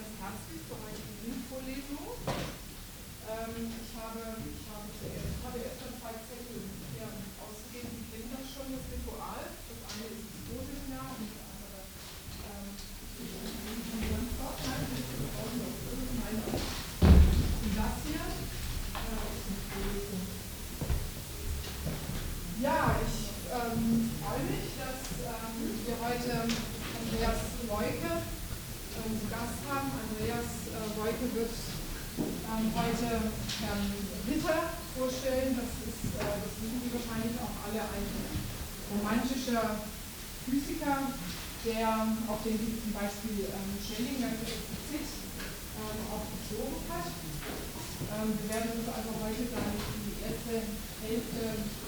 ganz herzlich zur heutigen Infolesung. Ich habe erst mal 2 Zettel ausgegeben, Sie kennen das schon, das Ritual. Das eine ist das Vorseminar und das andere das hier. Ja, ich freue mich, dass wir heute Andreas Woike zu Gast haben. Andreas Woike wird heute Herrn Ritter vorstellen. Das wissen Sie wahrscheinlich auch alle, ein romantischer Physiker, auf den sich zum Beispiel Schelling ganz explizit auch bezogen hat. Wir werden uns also heute dann die erste Hälfte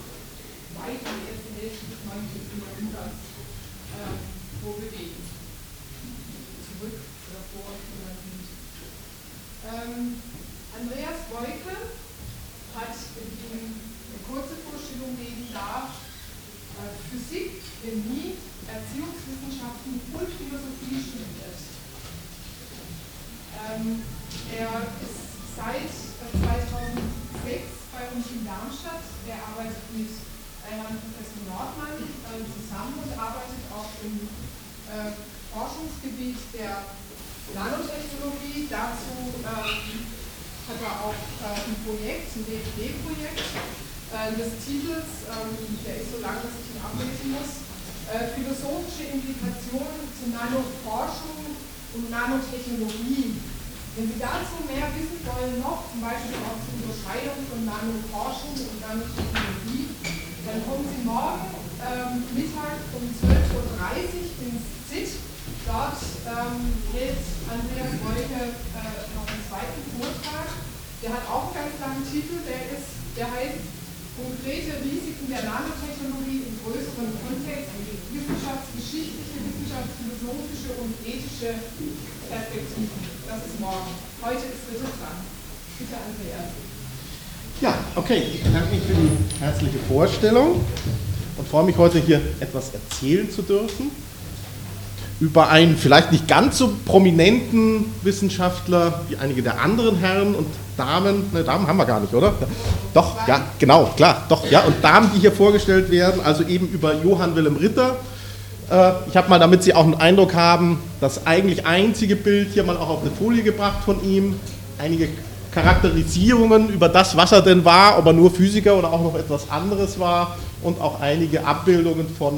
des 19. Jahrhunderts vorbewegen. Zurück oder vor oder nicht. Andreas Woike hat eine kurze Vorstellung geben darf, Physik, Chemie, Erziehungswissenschaften und Philosophie studiert. Er ist seit 2006 bei uns in Darmstadt. Er arbeitet mit Herrn Professor Nordmann zusammen und arbeitet auch im Forschungsgebiet der Nanotechnologie. Dazu hat er auch ein Projekt, ein DFB-Projekt des Titels, der ist so lang, dass ich ihn ablesen muss, philosophische Implikationen zur Nanoforschung und Nanotechnologie. Wenn Sie dazu mehr wissen wollen, noch zum Beispiel auch zur Unterscheidung von Nanoforschung und Nanotechnologie, dann kommen Sie morgen Mittag um 12:30 Uhr ins ZIT. Dort hält Andreas Woike noch einen zweiten Vortrag. Der hat auch einen ganz langen Titel, der heißt Konkrete Risiken der Nanotechnologie im größeren Kontext, wissenschaftsgeschichtliche, wissenschaftsphilosophische und ethische Perspektiven. Das ist morgen. Heute ist Ritter dran. Bitte, Andreas. Ja, okay. Ich bedanke mich für die herzliche Vorstellung und freue mich, heute hier etwas erzählen zu dürfen über einen vielleicht nicht ganz so prominenten Wissenschaftler wie einige der anderen Herren und Damen. Ne, Damen haben wir gar nicht, oder? Doch, ja, genau, klar, doch, ja. Und Damen, die hier vorgestellt werden, also eben über Johann Wilhelm Ritter. Ich habe mal, damit Sie auch einen Eindruck haben, das eigentlich einzige Bild hier mal auch auf eine Folie gebracht von ihm. Einige Charakterisierungen über das, was er denn war, ob er nur Physiker oder auch noch etwas anderes war, und auch einige Abbildungen von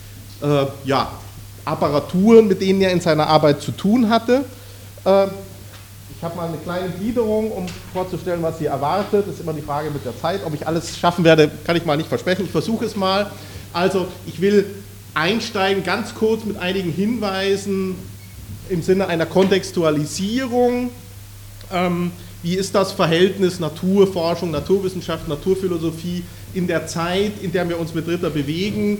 Apparaturen, mit denen er in seiner Arbeit zu tun hatte. Ich habe mal eine kleine Gliederung, um vorzustellen, was Sie erwartet. Das ist immer die Frage mit der Zeit. Ob ich alles schaffen werde, kann ich mal nicht versprechen. Ich versuche es mal. Also, ich will einsteigen ganz kurz mit einigen Hinweisen im Sinne einer Kontextualisierung. Wie ist das Verhältnis Naturforschung, Naturwissenschaft, Naturphilosophie in der Zeit, in der wir uns mit Ritter bewegen?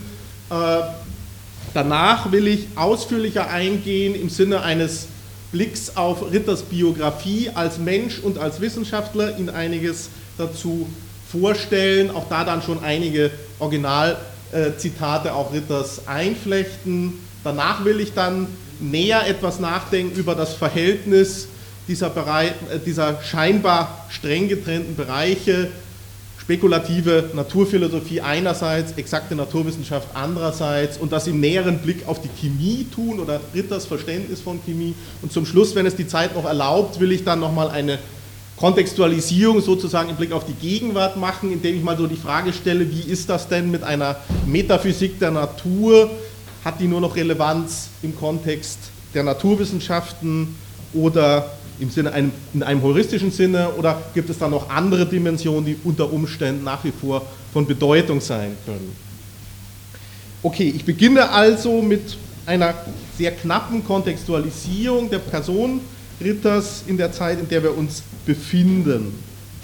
Danach will ich ausführlicher eingehen im Sinne eines Blicks auf Ritters Biografie als Mensch und als Wissenschaftler, Ihnen einiges dazu vorstellen, auch da dann schon einige Originalzitate auch Ritters einflechten. Danach will ich dann näher etwas nachdenken über das Verhältnis dieser scheinbar streng getrennten Bereiche, spekulative Naturphilosophie einerseits, exakte Naturwissenschaft andererseits, und das im näheren Blick auf die Chemie tun oder Ritters Verständnis von Chemie. Und zum Schluss, wenn es die Zeit noch erlaubt, will ich dann nochmal eine Kontextualisierung sozusagen im Blick auf die Gegenwart machen, indem ich mal so die Frage stelle, wie ist das denn mit einer Metaphysik der Natur? Hat die nur noch Relevanz im Kontext der Naturwissenschaften oder in einem heuristischen Sinne, oder gibt es da noch andere Dimensionen, die unter Umständen nach wie vor von Bedeutung sein können? Okay, ich beginne also mit einer sehr knappen Kontextualisierung der Person Ritters in der Zeit, in der wir uns befinden.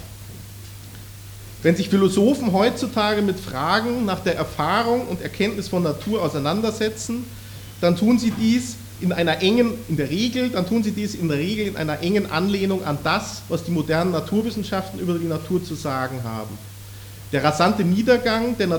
Wenn sich Philosophen heutzutage mit Fragen nach der Erfahrung und Erkenntnis von Natur auseinandersetzen, dann tun sie dies in der Regel in einer engen Anlehnung an das, was die modernen Naturwissenschaften über die Natur zu sagen haben. Der rasante Niedergang der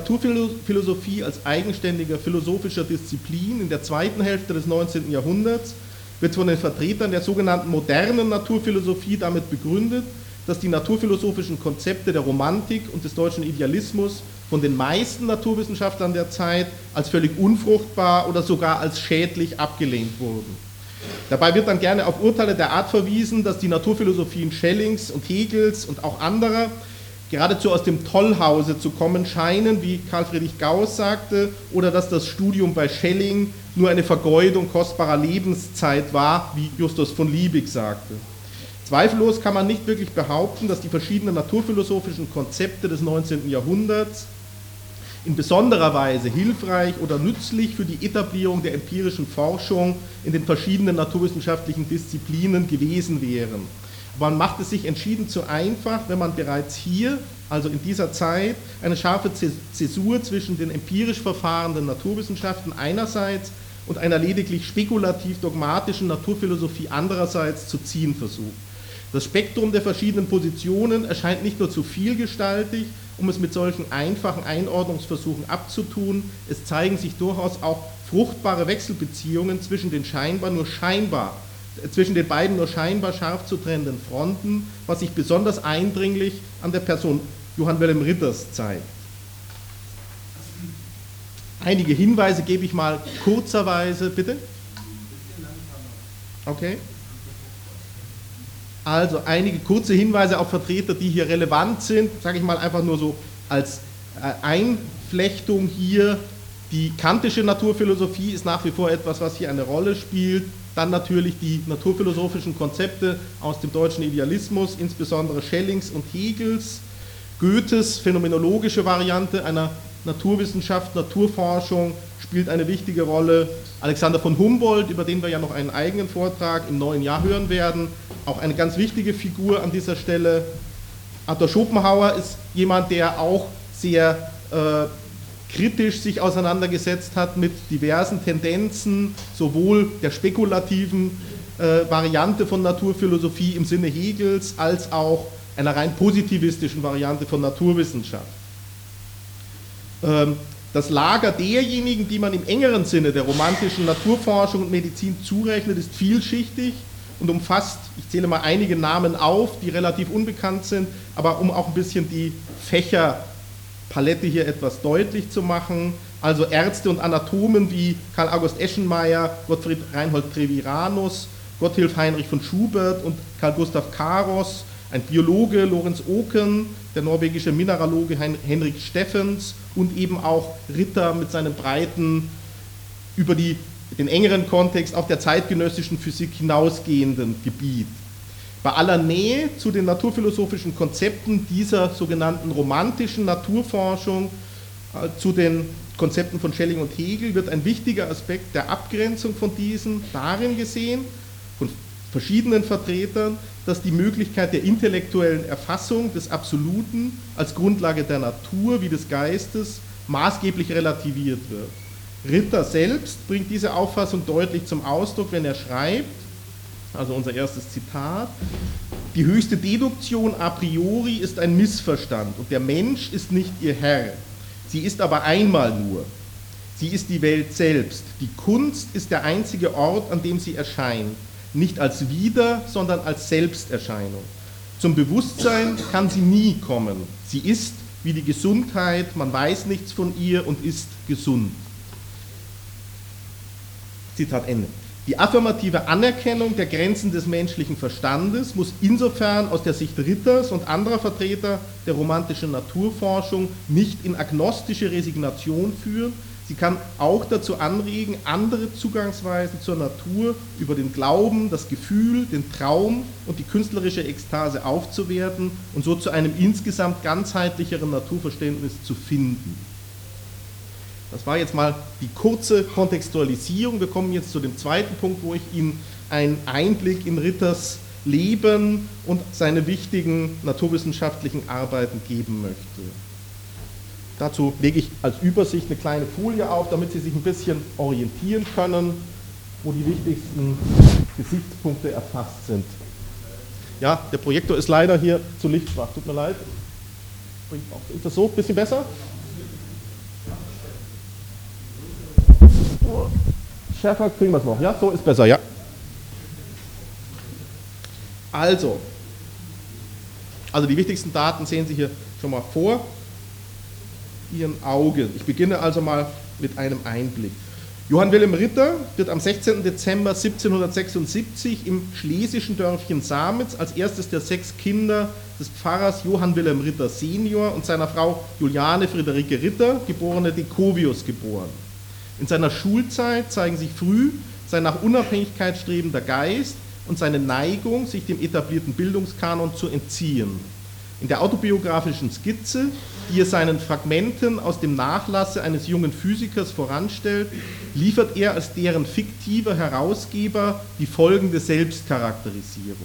Naturphilosophie als eigenständiger philosophischer Disziplin in der zweiten Hälfte des 19. Jahrhunderts wird von den Vertretern der sogenannten modernen Naturphilosophie damit begründet, dass die naturphilosophischen Konzepte der Romantik und des deutschen Idealismus von den meisten Naturwissenschaftlern der Zeit als völlig unfruchtbar oder sogar als schädlich abgelehnt wurden. Dabei wird dann gerne auf Urteile der Art verwiesen, dass die Naturphilosophien Schellings und Hegels und auch anderer geradezu aus dem Tollhause zu kommen scheinen, wie Karl Friedrich Gauss sagte, oder dass das Studium bei Schelling nur eine Vergeudung kostbarer Lebenszeit war, wie Justus von Liebig sagte. Zweifellos kann man nicht wirklich behaupten, dass die verschiedenen naturphilosophischen Konzepte des 19. Jahrhunderts in besonderer Weise hilfreich oder nützlich für die Etablierung der empirischen Forschung in den verschiedenen naturwissenschaftlichen Disziplinen gewesen wären. Aber man macht es sich entschieden zu einfach, wenn man bereits hier, also in dieser Zeit, eine scharfe Zäsur zwischen den empirisch verfahrenden Naturwissenschaften einerseits und einer lediglich spekulativ-dogmatischen Naturphilosophie andererseits zu ziehen versucht. Das Spektrum der verschiedenen Positionen erscheint nicht nur zu vielgestaltig, um es mit solchen einfachen Einordnungsversuchen abzutun, es zeigen sich durchaus auch fruchtbare Wechselbeziehungen zwischen den beiden nur scheinbar scharf zu trennenden Fronten, was sich besonders eindringlich an der Person Johann Wilhelm Ritters zeigt. Einige Hinweise gebe ich mal kurzerweise, bitte? Okay. Also einige kurze Hinweise auf Vertreter, die hier relevant sind, sage ich mal einfach nur so als Einflechtung hier. Die kantische Naturphilosophie ist nach wie vor etwas, was hier eine Rolle spielt. Dann natürlich die naturphilosophischen Konzepte aus dem deutschen Idealismus, insbesondere Schellings und Hegels, Goethes phänomenologische Variante einer Naturwissenschaft, Naturforschung spielt eine wichtige Rolle. Alexander von Humboldt, über den wir ja noch einen eigenen Vortrag im neuen Jahr hören werden, auch eine ganz wichtige Figur an dieser Stelle. Arthur Schopenhauer ist jemand, der auch sehr kritisch sich auseinandergesetzt hat mit diversen Tendenzen, sowohl der spekulativen Variante von Naturphilosophie im Sinne Hegels, als auch einer rein positivistischen Variante von Naturwissenschaft. Das Lager derjenigen, die man im engeren Sinne der romantischen Naturforschung und Medizin zurechnet, ist vielschichtig und umfasst, ich zähle mal einige Namen auf, die relativ unbekannt sind, aber um auch ein bisschen die Fächerpalette hier etwas deutlich zu machen, also Ärzte und Anatomen wie Karl August Eschenmayer, Gottfried Reinhold Treviranus, Gotthilf Heinrich von Schubert und Karl Gustav Karos, ein Biologe Lorenz Oken, der norwegische Mineraloge Henrik Steffens und eben auch Ritter mit seinem breiten, über den engeren Kontext auch der zeitgenössischen Physik hinausgehenden Gebiet. Bei aller Nähe zu den naturphilosophischen Konzepten dieser sogenannten romantischen Naturforschung, zu den Konzepten von Schelling und Hegel, wird ein wichtiger Aspekt der Abgrenzung von diesen darin gesehen, von verschiedenen Vertretern, dass die Möglichkeit der intellektuellen Erfassung des Absoluten als Grundlage der Natur wie des Geistes maßgeblich relativiert wird. Ritter selbst bringt diese Auffassung deutlich zum Ausdruck, wenn er schreibt, also unser erstes Zitat: Die höchste Deduktion a priori ist ein Missverstand und der Mensch ist nicht ihr Herr. Sie ist aber einmal nur. Sie ist die Welt selbst. Die Kunst ist der einzige Ort, an dem sie erscheint. Nicht als Wider-, sondern als Selbsterscheinung. Zum Bewusstsein kann sie nie kommen. Sie ist wie die Gesundheit, man weiß nichts von ihr und ist gesund. Zitat Ende. Die affirmative Anerkennung der Grenzen des menschlichen Verstandes muss insofern aus der Sicht Ritters und anderer Vertreter der romantischen Naturforschung nicht in agnostische Resignation führen. Sie kann auch dazu anregen, andere Zugangsweisen zur Natur über den Glauben, das Gefühl, den Traum und die künstlerische Ekstase aufzuwerten und so zu einem insgesamt ganzheitlicheren Naturverständnis zu finden. Das war jetzt mal die kurze Kontextualisierung. Wir kommen jetzt zu dem zweiten Punkt, wo ich Ihnen einen Einblick in Ritters Leben und seine wichtigen naturwissenschaftlichen Arbeiten geben möchte. Dazu lege ich als Übersicht eine kleine Folie auf, damit Sie sich ein bisschen orientieren können, wo die wichtigsten Gesichtspunkte erfasst sind. Ja, der Projektor ist leider hier zu lichtschwach, tut mir leid. Ist das so? Ein bisschen besser? Schärfer kriegen wir es noch, ja? So ist besser, ja. Also die wichtigsten Daten sehen Sie hier schon mal vor Ihren Augen. Ich beginne also mal mit einem Einblick. Johann Wilhelm Ritter wird am 16. Dezember 1776 im schlesischen Dörfchen Samitz als erstes der 6 Kinder des Pfarrers Johann Wilhelm Ritter senior und seiner Frau Juliane Friederike Ritter, geborene Decovius, geboren. In seiner Schulzeit zeigen sich früh sein nach Unabhängigkeit strebender Geist und seine Neigung, sich dem etablierten Bildungskanon zu entziehen. In der autobiografischen Skizze, die er seinen Fragmenten aus dem Nachlasse eines jungen Physikers voranstellt, liefert er als deren fiktiver Herausgeber die folgende Selbstcharakterisierung.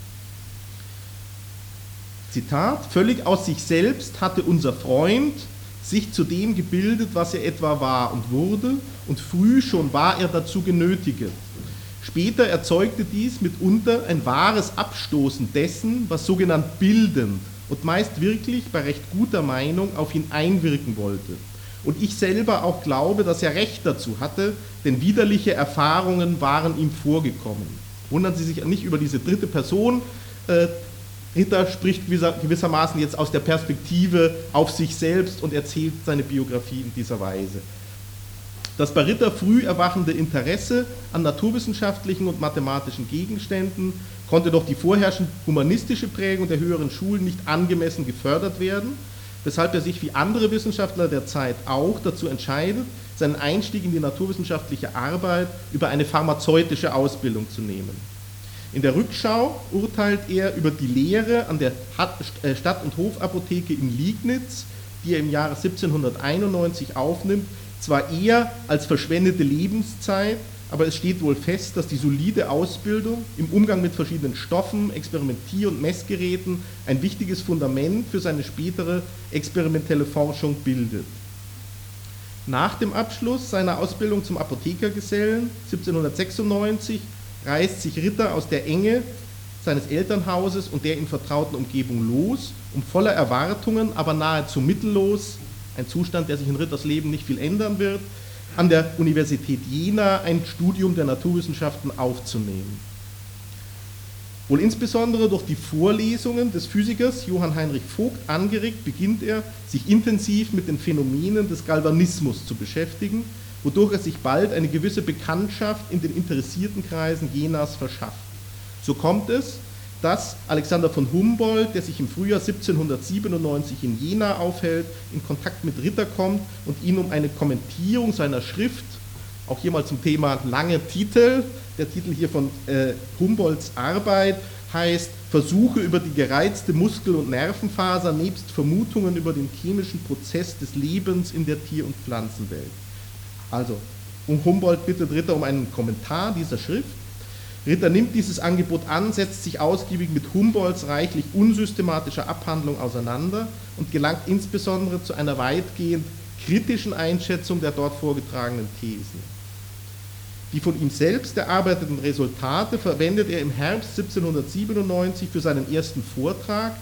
Zitat: Völlig aus sich selbst hatte unser Freund sich zu dem gebildet, was er etwa war und wurde, und früh schon war er dazu genötiget. Später erzeugte dies mitunter ein wahres Abstoßen dessen, was sogenannt bildend und meist wirklich bei recht guter Meinung auf ihn einwirken wollte. Und ich selber auch glaube, dass er Recht dazu hatte, denn widerliche Erfahrungen waren ihm vorgekommen. Wundern Sie sich nicht über diese dritte Person. Ritter spricht gewissermaßen jetzt aus der Perspektive auf sich selbst und erzählt seine Biografie in dieser Weise. Das bei Ritter früh erwachende Interesse an naturwissenschaftlichen und mathematischen Gegenständen konnte durch die vorherrschend humanistische Prägung der höheren Schulen nicht angemessen gefördert werden, weshalb er sich wie andere Wissenschaftler der Zeit auch dazu entscheidet, seinen Einstieg in die naturwissenschaftliche Arbeit über eine pharmazeutische Ausbildung zu nehmen. In der Rückschau urteilt er über die Lehre an der Stadt- und Hofapotheke in Liegnitz, die er im Jahre 1791 aufnimmt, zwar eher als verschwendete Lebenszeit, aber es steht wohl fest, dass die solide Ausbildung im Umgang mit verschiedenen Stoffen, Experimentier- und Messgeräten ein wichtiges Fundament für seine spätere experimentelle Forschung bildet. Nach dem Abschluss seiner Ausbildung zum Apothekergesellen 1796 reißt sich Ritter aus der Enge seines Elternhauses und der ihm vertrauten Umgebung los, um voller Erwartungen, aber nahezu mittellos, ein Zustand, der sich in Ritters Leben nicht viel ändern wird, an der Universität Jena ein Studium der Naturwissenschaften aufzunehmen. Wohl insbesondere durch die Vorlesungen des Physikers Johann Heinrich Vogt angeregt, beginnt er, sich intensiv mit den Phänomenen des Galvanismus zu beschäftigen, wodurch er sich bald eine gewisse Bekanntschaft in den interessierten Kreisen Jenas verschafft. So kommt es, dass Alexander von Humboldt, der sich im Frühjahr 1797 in Jena aufhält, in Kontakt mit Ritter kommt und ihn um eine Kommentierung seiner Schrift, auch hier mal zum Thema lange Titel, der Titel hier von Humboldts Arbeit heißt Versuche über die gereizte Muskel- und Nervenfaser nebst Vermutungen über den chemischen Prozess des Lebens in der Tier- und Pflanzenwelt. Also, Humboldt bittet Ritter um einen Kommentar dieser Schrift. Ritter nimmt dieses Angebot an, setzt sich ausgiebig mit Humboldts reichlich unsystematischer Abhandlung auseinander und gelangt insbesondere zu einer weitgehend kritischen Einschätzung der dort vorgetragenen Thesen. Die von ihm selbst erarbeiteten Resultate verwendet er im Herbst 1797 für seinen ersten Vortrag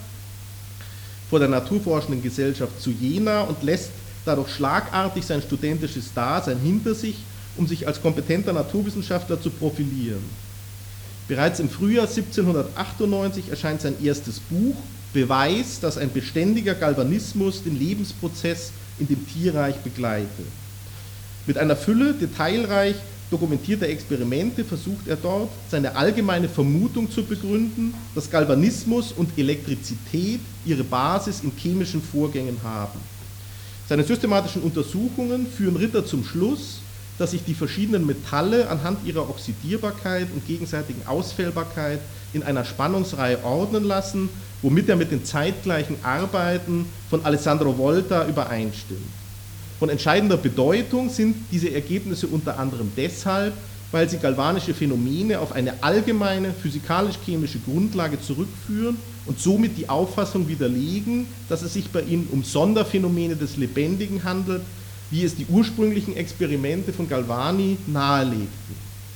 vor der Naturforschenden Gesellschaft zu Jena und lässt dadurch schlagartig sein studentisches Dasein hinter sich, um sich als kompetenter Naturwissenschaftler zu profilieren. Bereits im Frühjahr 1798 erscheint sein erstes Buch, Beweis, dass ein beständiger Galvanismus den Lebensprozess in dem Tierreich begleite. Mit einer Fülle detailreich dokumentierter Experimente versucht er dort, seine allgemeine Vermutung zu begründen, dass Galvanismus und Elektrizität ihre Basis in chemischen Vorgängen haben. Seine systematischen Untersuchungen führen Ritter zum Schluss, dass sich die verschiedenen Metalle anhand ihrer Oxidierbarkeit und gegenseitigen Ausfällbarkeit in einer Spannungsreihe ordnen lassen, womit er mit den zeitgleichen Arbeiten von Alessandro Volta übereinstimmt. Von entscheidender Bedeutung sind diese Ergebnisse unter anderem deshalb, weil sie galvanische Phänomene auf eine allgemeine physikalisch-chemische Grundlage zurückführen und somit die Auffassung widerlegen, dass es sich bei ihnen um Sonderphänomene des Lebendigen handelt, wie es die ursprünglichen Experimente von Galvani nahelegten.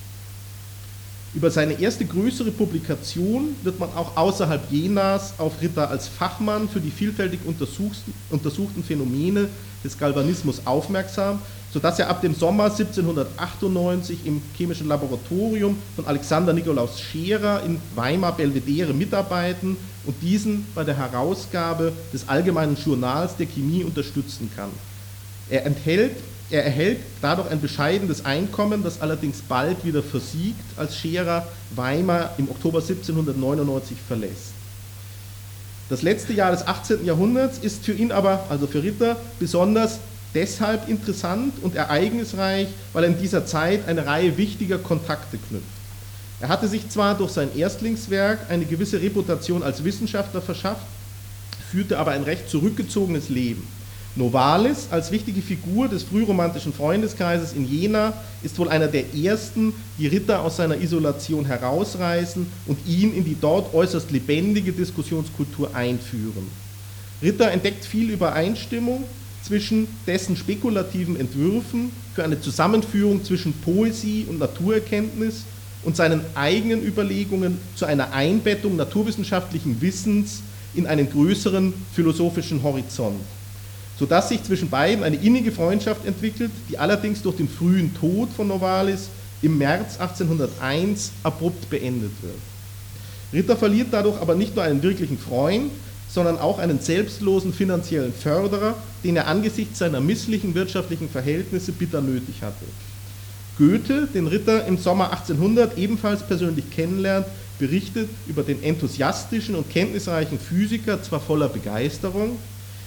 Über seine erste größere Publikation wird man auch außerhalb Jenas auf Ritter als Fachmann für die vielfältig untersuchten Phänomene des Galvanismus aufmerksam, sodass er ab dem Sommer 1798 im chemischen Laboratorium von Alexander Nikolaus Scherer in Weimar-Belvedere mitarbeiten und diesen bei der Herausgabe des Allgemeinen Journals der Chemie unterstützen kann. Er erhält dadurch ein bescheidenes Einkommen, das allerdings bald wieder versiegt, als Scherer Weimar im Oktober 1799 verlässt. Das letzte Jahr des 18. Jahrhunderts ist für ihn aber, also für Ritter, besonders deshalb interessant und ereignisreich, weil er in dieser Zeit eine Reihe wichtiger Kontakte knüpft. Er hatte sich zwar durch sein Erstlingswerk eine gewisse Reputation als Wissenschaftler verschafft, führte aber ein recht zurückgezogenes Leben. Novalis als wichtige Figur des frühromantischen Freundeskreises in Jena ist wohl einer der ersten, die Ritter aus seiner Isolation herausreißen und ihn in die dort äußerst lebendige Diskussionskultur einführen. Ritter entdeckt viel Übereinstimmung zwischen dessen spekulativen Entwürfen für eine Zusammenführung zwischen Poesie und Naturerkenntnis und seinen eigenen Überlegungen zu einer Einbettung naturwissenschaftlichen Wissens in einen größeren philosophischen Horizont, sodass sich zwischen beiden eine innige Freundschaft entwickelt, die allerdings durch den frühen Tod von Novalis im März 1801 abrupt beendet wird. Ritter verliert dadurch aber nicht nur einen wirklichen Freund, sondern auch einen selbstlosen finanziellen Förderer, den er angesichts seiner misslichen wirtschaftlichen Verhältnisse bitter nötig hatte. Goethe, den Ritter im Sommer 1800 ebenfalls persönlich kennenlernt, berichtet über den enthusiastischen und kenntnisreichen Physiker, zwar voller Begeisterung,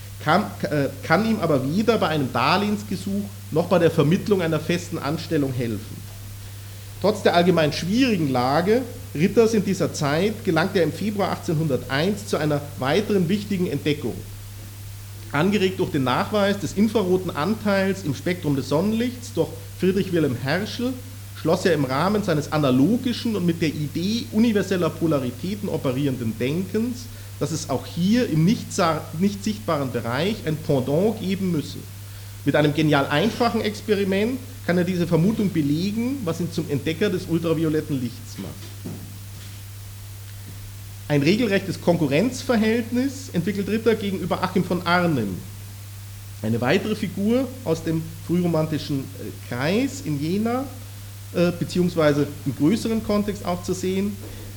kann ihm aber weder bei einem Darlehensgesuch noch bei der Vermittlung einer festen Anstellung helfen. Trotz der allgemein schwierigen Lage Ritters in dieser Zeit gelangt er im Februar 1801 zu einer weiteren wichtigen Entdeckung. Angeregt durch den Nachweis des infraroten Anteils im Spektrum des Sonnenlichts durch Friedrich Wilhelm Herschel schloss er im Rahmen seines analogischen und mit der Idee universeller Polaritäten operierenden Denkens, dass es auch hier im nicht sichtbaren Bereich ein Pendant geben müsse. Mit einem genial einfachen Experiment kann er diese Vermutung belegen, was ihn zum Entdecker des ultravioletten Lichts macht. Ein regelrechtes Konkurrenzverhältnis entwickelt Ritter gegenüber Achim von Arnim. Eine weitere Figur aus dem frühromantischen Kreis in Jena, beziehungsweise im größeren Kontext auch zu sehen.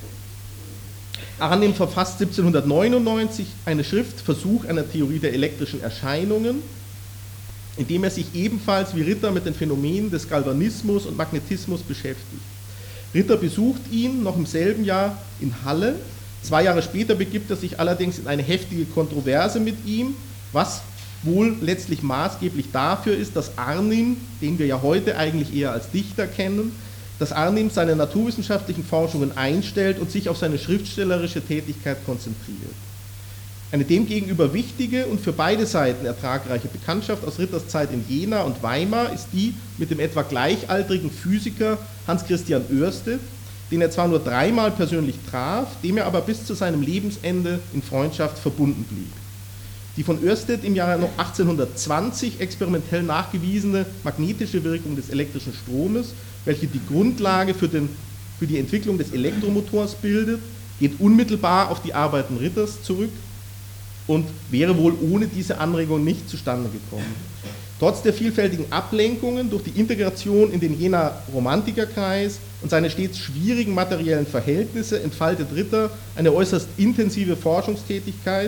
Arnim verfasst 1799 eine Schrift, Versuch einer Theorie der elektrischen Erscheinungen, indem er sich ebenfalls wie Ritter mit den Phänomenen des Galvanismus und Magnetismus beschäftigt. Ritter besucht ihn noch im selben Jahr in Halle. 2 Jahre später begibt er sich allerdings in eine heftige Kontroverse mit ihm, was wohl letztlich maßgeblich dafür ist, dass Arnim, den wir ja heute eigentlich eher als Dichter kennen, dass Arnim seine naturwissenschaftlichen Forschungen einstellt und sich auf seine schriftstellerische Tätigkeit konzentriert. Eine demgegenüber wichtige und für beide Seiten ertragreiche Bekanntschaft aus Ritters Zeit in Jena und Weimar ist die mit dem etwa gleichaltrigen Physiker Hans Christian Ørsted, den er zwar nur 3-mal persönlich traf, dem er aber bis zu seinem Lebensende in Freundschaft verbunden blieb. Die von Ørsted im Jahre 1820 experimentell nachgewiesene magnetische Wirkung des elektrischen Stromes, welche die Grundlage für die Entwicklung des Elektromotors bildet, geht unmittelbar auf die Arbeiten Ritters zurück und wäre wohl ohne diese Anregung nicht zustande gekommen. Trotz der vielfältigen Ablenkungen durch die Integration in den Jenaer Romantikerkreis und seine stets schwierigen materiellen Verhältnisse entfaltet Ritter eine äußerst intensive Forschungstätigkeit.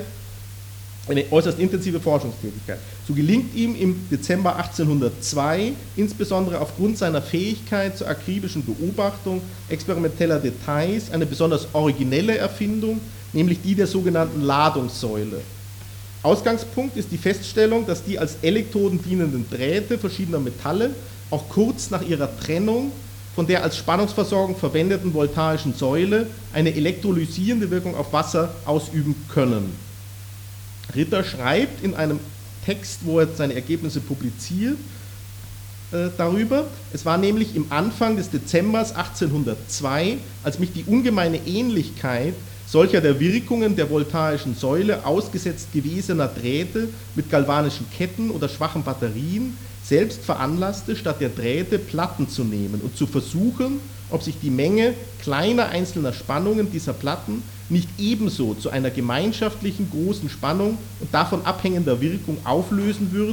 So gelingt ihm im Dezember 1802, insbesondere aufgrund seiner Fähigkeit zur akribischen Beobachtung experimenteller Details, eine besonders originelle Erfindung, nämlich die der sogenannten Ladungssäule. Ausgangspunkt ist die Feststellung, dass die als Elektroden dienenden Drähte verschiedener Metalle auch kurz nach ihrer Trennung von der als Spannungsversorgung verwendeten voltaischen Säule eine elektrolysierende Wirkung auf Wasser ausüben können. Ritter schreibt in einem Text, wo er seine Ergebnisse publiziert, darüber. Es war nämlich im Anfang des Dezembers 1802, als mich die ungemeine Ähnlichkeit solcher der Wirkungen der voltaischen Säule ausgesetzt gewesener Drähte mit galvanischen Ketten oder schwachen Batterien selbst veranlasste, statt der Drähte Platten zu nehmen und zu versuchen, ob sich die Menge kleiner einzelner Spannungen dieser Platten nicht ebenso zu einer gemeinschaftlichen großen Spannung und davon abhängender Wirkung auflösen würde,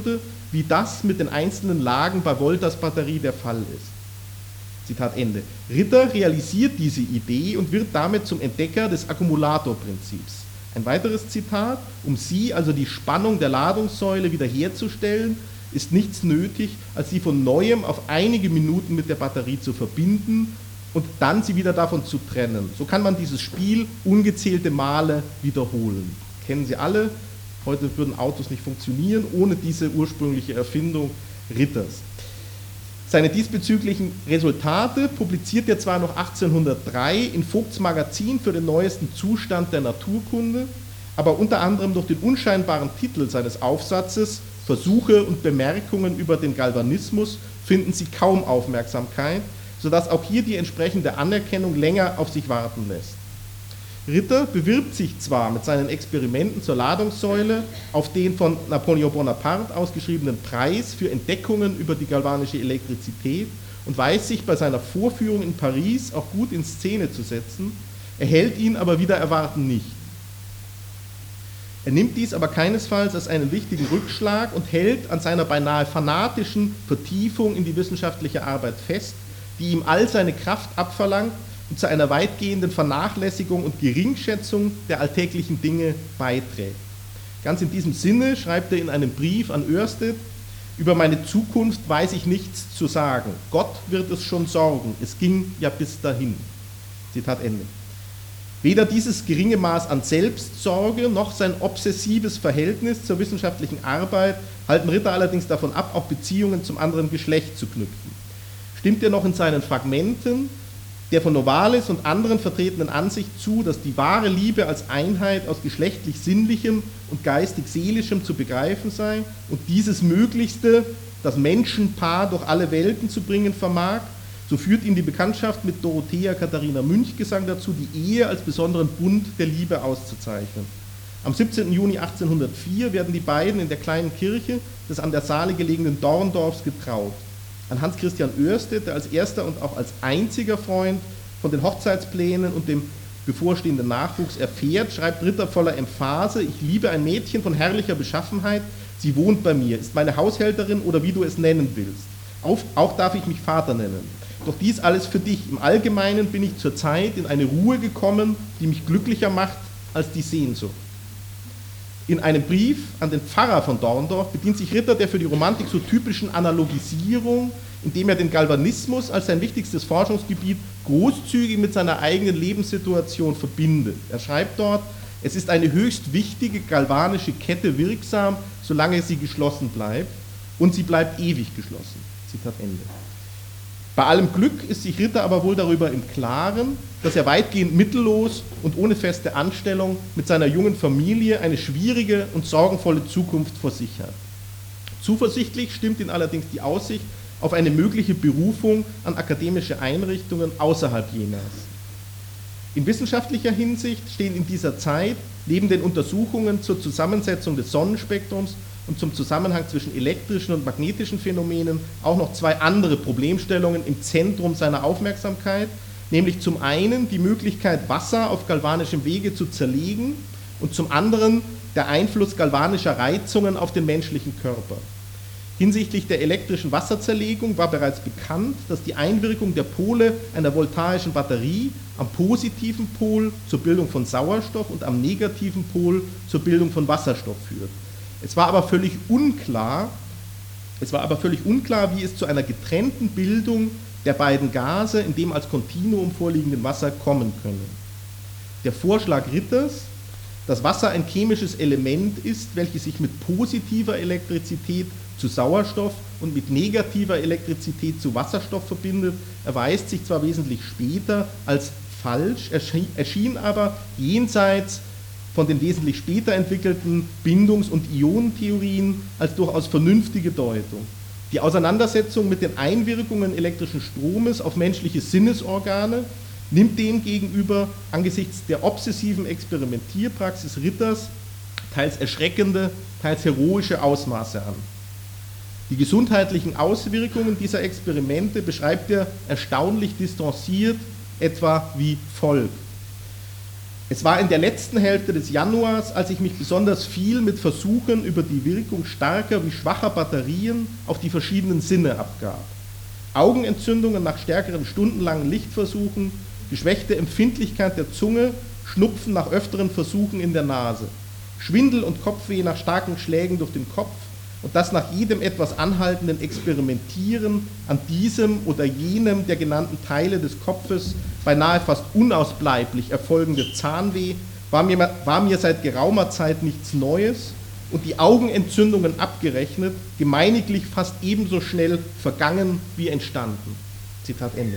wie das mit den einzelnen Lagen bei Voltas Batterie der Fall ist. Zitat Ende. Ritter realisiert diese Idee und wird damit zum Entdecker des Akkumulatorprinzips. Ein weiteres Zitat: Um sie, also die Spannung der Ladungssäule, wiederherzustellen, ist nichts nötig, als sie von Neuem auf einige Minuten mit der Batterie zu verbinden und dann sie wieder davon zu trennen. So kann man dieses Spiel ungezählte Male wiederholen. Kennen Sie alle? Heute würden Autos nicht funktionieren ohne diese ursprüngliche Erfindung Ritters. Seine diesbezüglichen Resultate publiziert er zwar noch 1803 in Vogts Magazin für den neuesten Zustand der Naturkunde, aber unter anderem durch den unscheinbaren Titel seines Aufsatzes Versuche und Bemerkungen über den Galvanismus finden sie kaum Aufmerksamkeit, sodass auch hier die entsprechende Anerkennung länger auf sich warten lässt. Ritter bewirbt sich zwar mit seinen Experimenten zur Ladungssäule auf den von Napoleon Bonaparte ausgeschriebenen Preis für Entdeckungen über die galvanische Elektrizität und weiß sich bei seiner Vorführung in Paris auch gut in Szene zu setzen, erhält ihn aber wider Erwarten nicht. Er nimmt dies aber keinesfalls als einen wichtigen Rückschlag und hält an seiner beinahe fanatischen Vertiefung in die wissenschaftliche Arbeit fest, die ihm all seine Kraft abverlangt und zu einer weitgehenden Vernachlässigung und Geringschätzung der alltäglichen Dinge beiträgt. Ganz in diesem Sinne schreibt er in einem Brief an Ørsted: Über meine Zukunft weiß ich nichts zu sagen. Gott wird es schon sorgen. Es ging ja bis dahin. Zitat Ende. Weder dieses geringe Maß an Selbstsorge noch sein obsessives Verhältnis zur wissenschaftlichen Arbeit halten Ritter allerdings davon ab, auch Beziehungen zum anderen Geschlecht zu knüpfen. Stimmt er noch in seinen Fragmenten der von Novalis und anderen vertretenen Ansicht zu, dass die wahre Liebe als Einheit aus geschlechtlich-sinnlichem und geistig-seelischem zu begreifen sei und dieses Möglichste, das Menschenpaar durch alle Welten zu bringen vermag, so führt ihn die Bekanntschaft mit Dorothea Katharina Münchgesang dazu, die Ehe als besonderen Bund der Liebe auszuzeichnen. Am 17. Juni 1804 werden die beiden in der kleinen Kirche des an der Saale gelegenen Dorndorfs getraut. An Hans Christian Ørsted, der als erster und auch als einziger Freund von den Hochzeitsplänen und dem bevorstehenden Nachwuchs erfährt, schreibt Ritter voller Emphase: Ich liebe ein Mädchen von herrlicher Beschaffenheit, sie wohnt bei mir, ist meine Haushälterin oder wie du es nennen willst. Auch darf ich mich Vater nennen. Doch dies alles für dich. Im Allgemeinen bin ich zurzeit in eine Ruhe gekommen, die mich glücklicher macht als die Sehnsucht. In einem Brief an den Pfarrer von Dorndorf bedient sich Ritter der für die Romantik so typischen Analogisierung, indem er den Galvanismus als sein wichtigstes Forschungsgebiet großzügig mit seiner eigenen Lebenssituation verbindet. Er schreibt dort: Es ist eine höchst wichtige galvanische Kette wirksam, solange sie geschlossen bleibt, und sie bleibt ewig geschlossen. Zitat Ende. Bei allem Glück ist sich Ritter aber wohl darüber im Klaren, dass er weitgehend mittellos und ohne feste Anstellung mit seiner jungen Familie eine schwierige und sorgenvolle Zukunft vor sich hat. Zuversichtlich stimmt ihn allerdings die Aussicht auf eine mögliche Berufung an akademische Einrichtungen außerhalb Jenas. In wissenschaftlicher Hinsicht stehen in dieser Zeit neben den Untersuchungen zur Zusammensetzung des Sonnenspektrums und zum Zusammenhang zwischen elektrischen und magnetischen Phänomenen auch noch zwei andere Problemstellungen im Zentrum seiner Aufmerksamkeit, nämlich zum einen die Möglichkeit, Wasser auf galvanischem Wege zu zerlegen und zum anderen der Einfluss galvanischer Reizungen auf den menschlichen Körper. Hinsichtlich der elektrischen Wasserzerlegung war bereits bekannt, dass die Einwirkung der Pole einer voltaischen Batterie am positiven Pol zur Bildung von Sauerstoff und am negativen Pol zur Bildung von Wasserstoff führt. Es war aber völlig unklar, wie es zu einer getrennten Bildung der beiden Gase in dem als Kontinuum vorliegenden Wasser kommen könne. Der Vorschlag Ritters, dass Wasser ein chemisches Element ist, welches sich mit positiver Elektrizität zu Sauerstoff und mit negativer Elektrizität zu Wasserstoff verbindet, erweist sich zwar wesentlich später als falsch, erschien aber jenseits von den wesentlich später entwickelten Bindungs- und Ionentheorien als durchaus vernünftige Deutung. Die Auseinandersetzung mit den Einwirkungen elektrischen Stromes auf menschliche Sinnesorgane nimmt demgegenüber angesichts der obsessiven Experimentierpraxis Ritters teils erschreckende, teils heroische Ausmaße an. Die gesundheitlichen Auswirkungen dieser Experimente beschreibt er erstaunlich distanziert, etwa wie folgt. Es war in der letzten Hälfte des Januars, als ich mich besonders viel mit Versuchen über die Wirkung starker wie schwacher Batterien auf die verschiedenen Sinne abgab. Augenentzündungen nach stärkeren stundenlangen Lichtversuchen, geschwächte Empfindlichkeit der Zunge, Schnupfen nach öfteren Versuchen in der Nase, Schwindel und Kopfweh nach starken Schlägen durch den Kopf und das nach jedem etwas anhaltenden Experimentieren an diesem oder jenem der genannten Teile des Kopfes beinahe fast unausbleiblich erfolgende Zahnweh war mir seit geraumer Zeit nichts Neues und die Augenentzündungen abgerechnet, gemeiniglich fast ebenso schnell vergangen wie entstanden. Zitat Ende.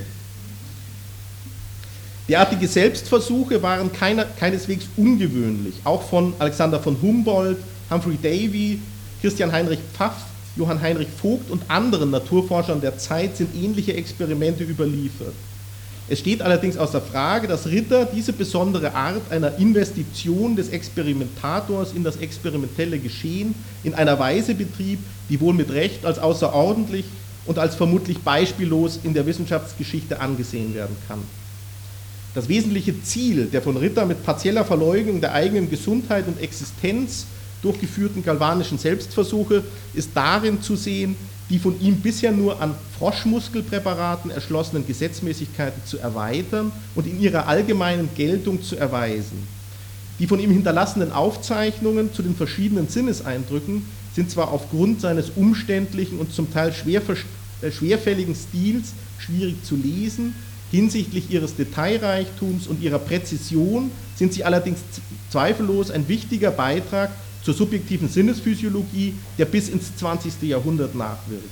Derartige Selbstversuche waren keineswegs ungewöhnlich. Auch von Alexander von Humboldt, Humphrey Davy, Christian Heinrich Pfaff, Johann Heinrich Vogt und anderen Naturforschern der Zeit sind ähnliche Experimente überliefert. Es steht allerdings außer Frage, dass Ritter diese besondere Art einer Investition des Experimentators in das experimentelle Geschehen in einer Weise betrieb, die wohl mit Recht als außerordentlich und als vermutlich beispiellos in der Wissenschaftsgeschichte angesehen werden kann. Das wesentliche Ziel der von Ritter mit partieller Verleugnung der eigenen Gesundheit und Existenz durchgeführten galvanischen Selbstversuche ist darin zu sehen, die von ihm bisher nur an Froschmuskelpräparaten erschlossenen Gesetzmäßigkeiten zu erweitern und in ihrer allgemeinen Geltung zu erweisen. Die von ihm hinterlassenen Aufzeichnungen zu den verschiedenen Sinneseindrücken sind zwar aufgrund seines umständlichen und zum Teil schwerfälligen Stils schwierig zu lesen, hinsichtlich ihres Detailreichtums und ihrer Präzision sind sie allerdings zweifellos ein wichtiger Beitrag zur subjektiven Sinnesphysiologie, der bis ins 20. Jahrhundert nachwirkt.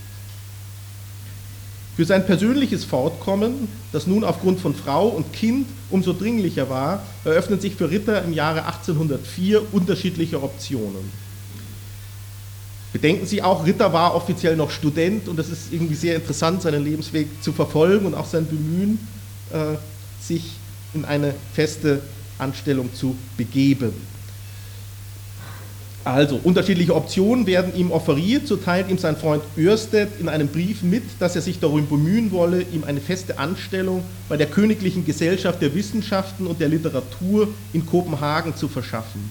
Für sein persönliches Fortkommen, das nun aufgrund von Frau und Kind umso dringlicher war, eröffnen sich für Ritter im Jahre 1804 unterschiedliche Optionen. Bedenken Sie auch, Ritter war offiziell noch Student und es ist irgendwie sehr interessant, seinen Lebensweg zu verfolgen und auch sein Bemühen, sich in eine feste Anstellung zu begeben. Also, unterschiedliche Optionen werden ihm offeriert, so teilt ihm sein Freund Ørsted in einem Brief mit, dass er sich darum bemühen wolle, ihm eine feste Anstellung bei der Königlichen Gesellschaft der Wissenschaften und der Literatur in Kopenhagen zu verschaffen.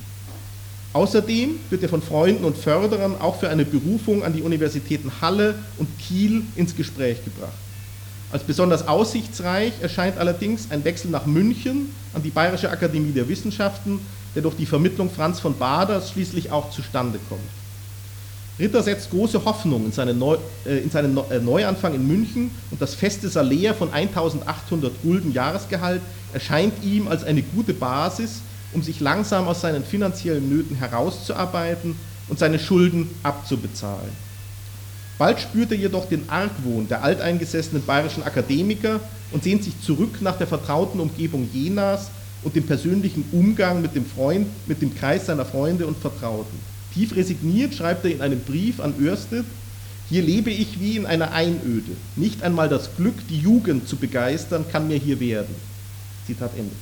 Außerdem wird er von Freunden und Förderern auch für eine Berufung an die Universitäten Halle und Kiel ins Gespräch gebracht. Als besonders aussichtsreich erscheint allerdings ein Wechsel nach München an die Bayerische Akademie der Wissenschaften, der durch die Vermittlung Franz von Baders schließlich auch zustande kommt. Ritter setzt große Hoffnung in seinen Neuanfang in München und das feste Salär von 1800 Gulden Jahresgehalt erscheint ihm als eine gute Basis, um sich langsam aus seinen finanziellen Nöten herauszuarbeiten und seine Schulden abzubezahlen. Bald spürt er jedoch den Argwohn der alteingesessenen bayerischen Akademiker und sehnt sich zurück nach der vertrauten Umgebung Jenas und dem persönlichen Umgang mit dem Kreis seiner Freunde und Vertrauten. Tief resigniert schreibt er in einem Brief an Ørsted: Hier lebe ich wie in einer Einöde. Nicht einmal das Glück, die Jugend zu begeistern, kann mir hier werden. Zitat Ende.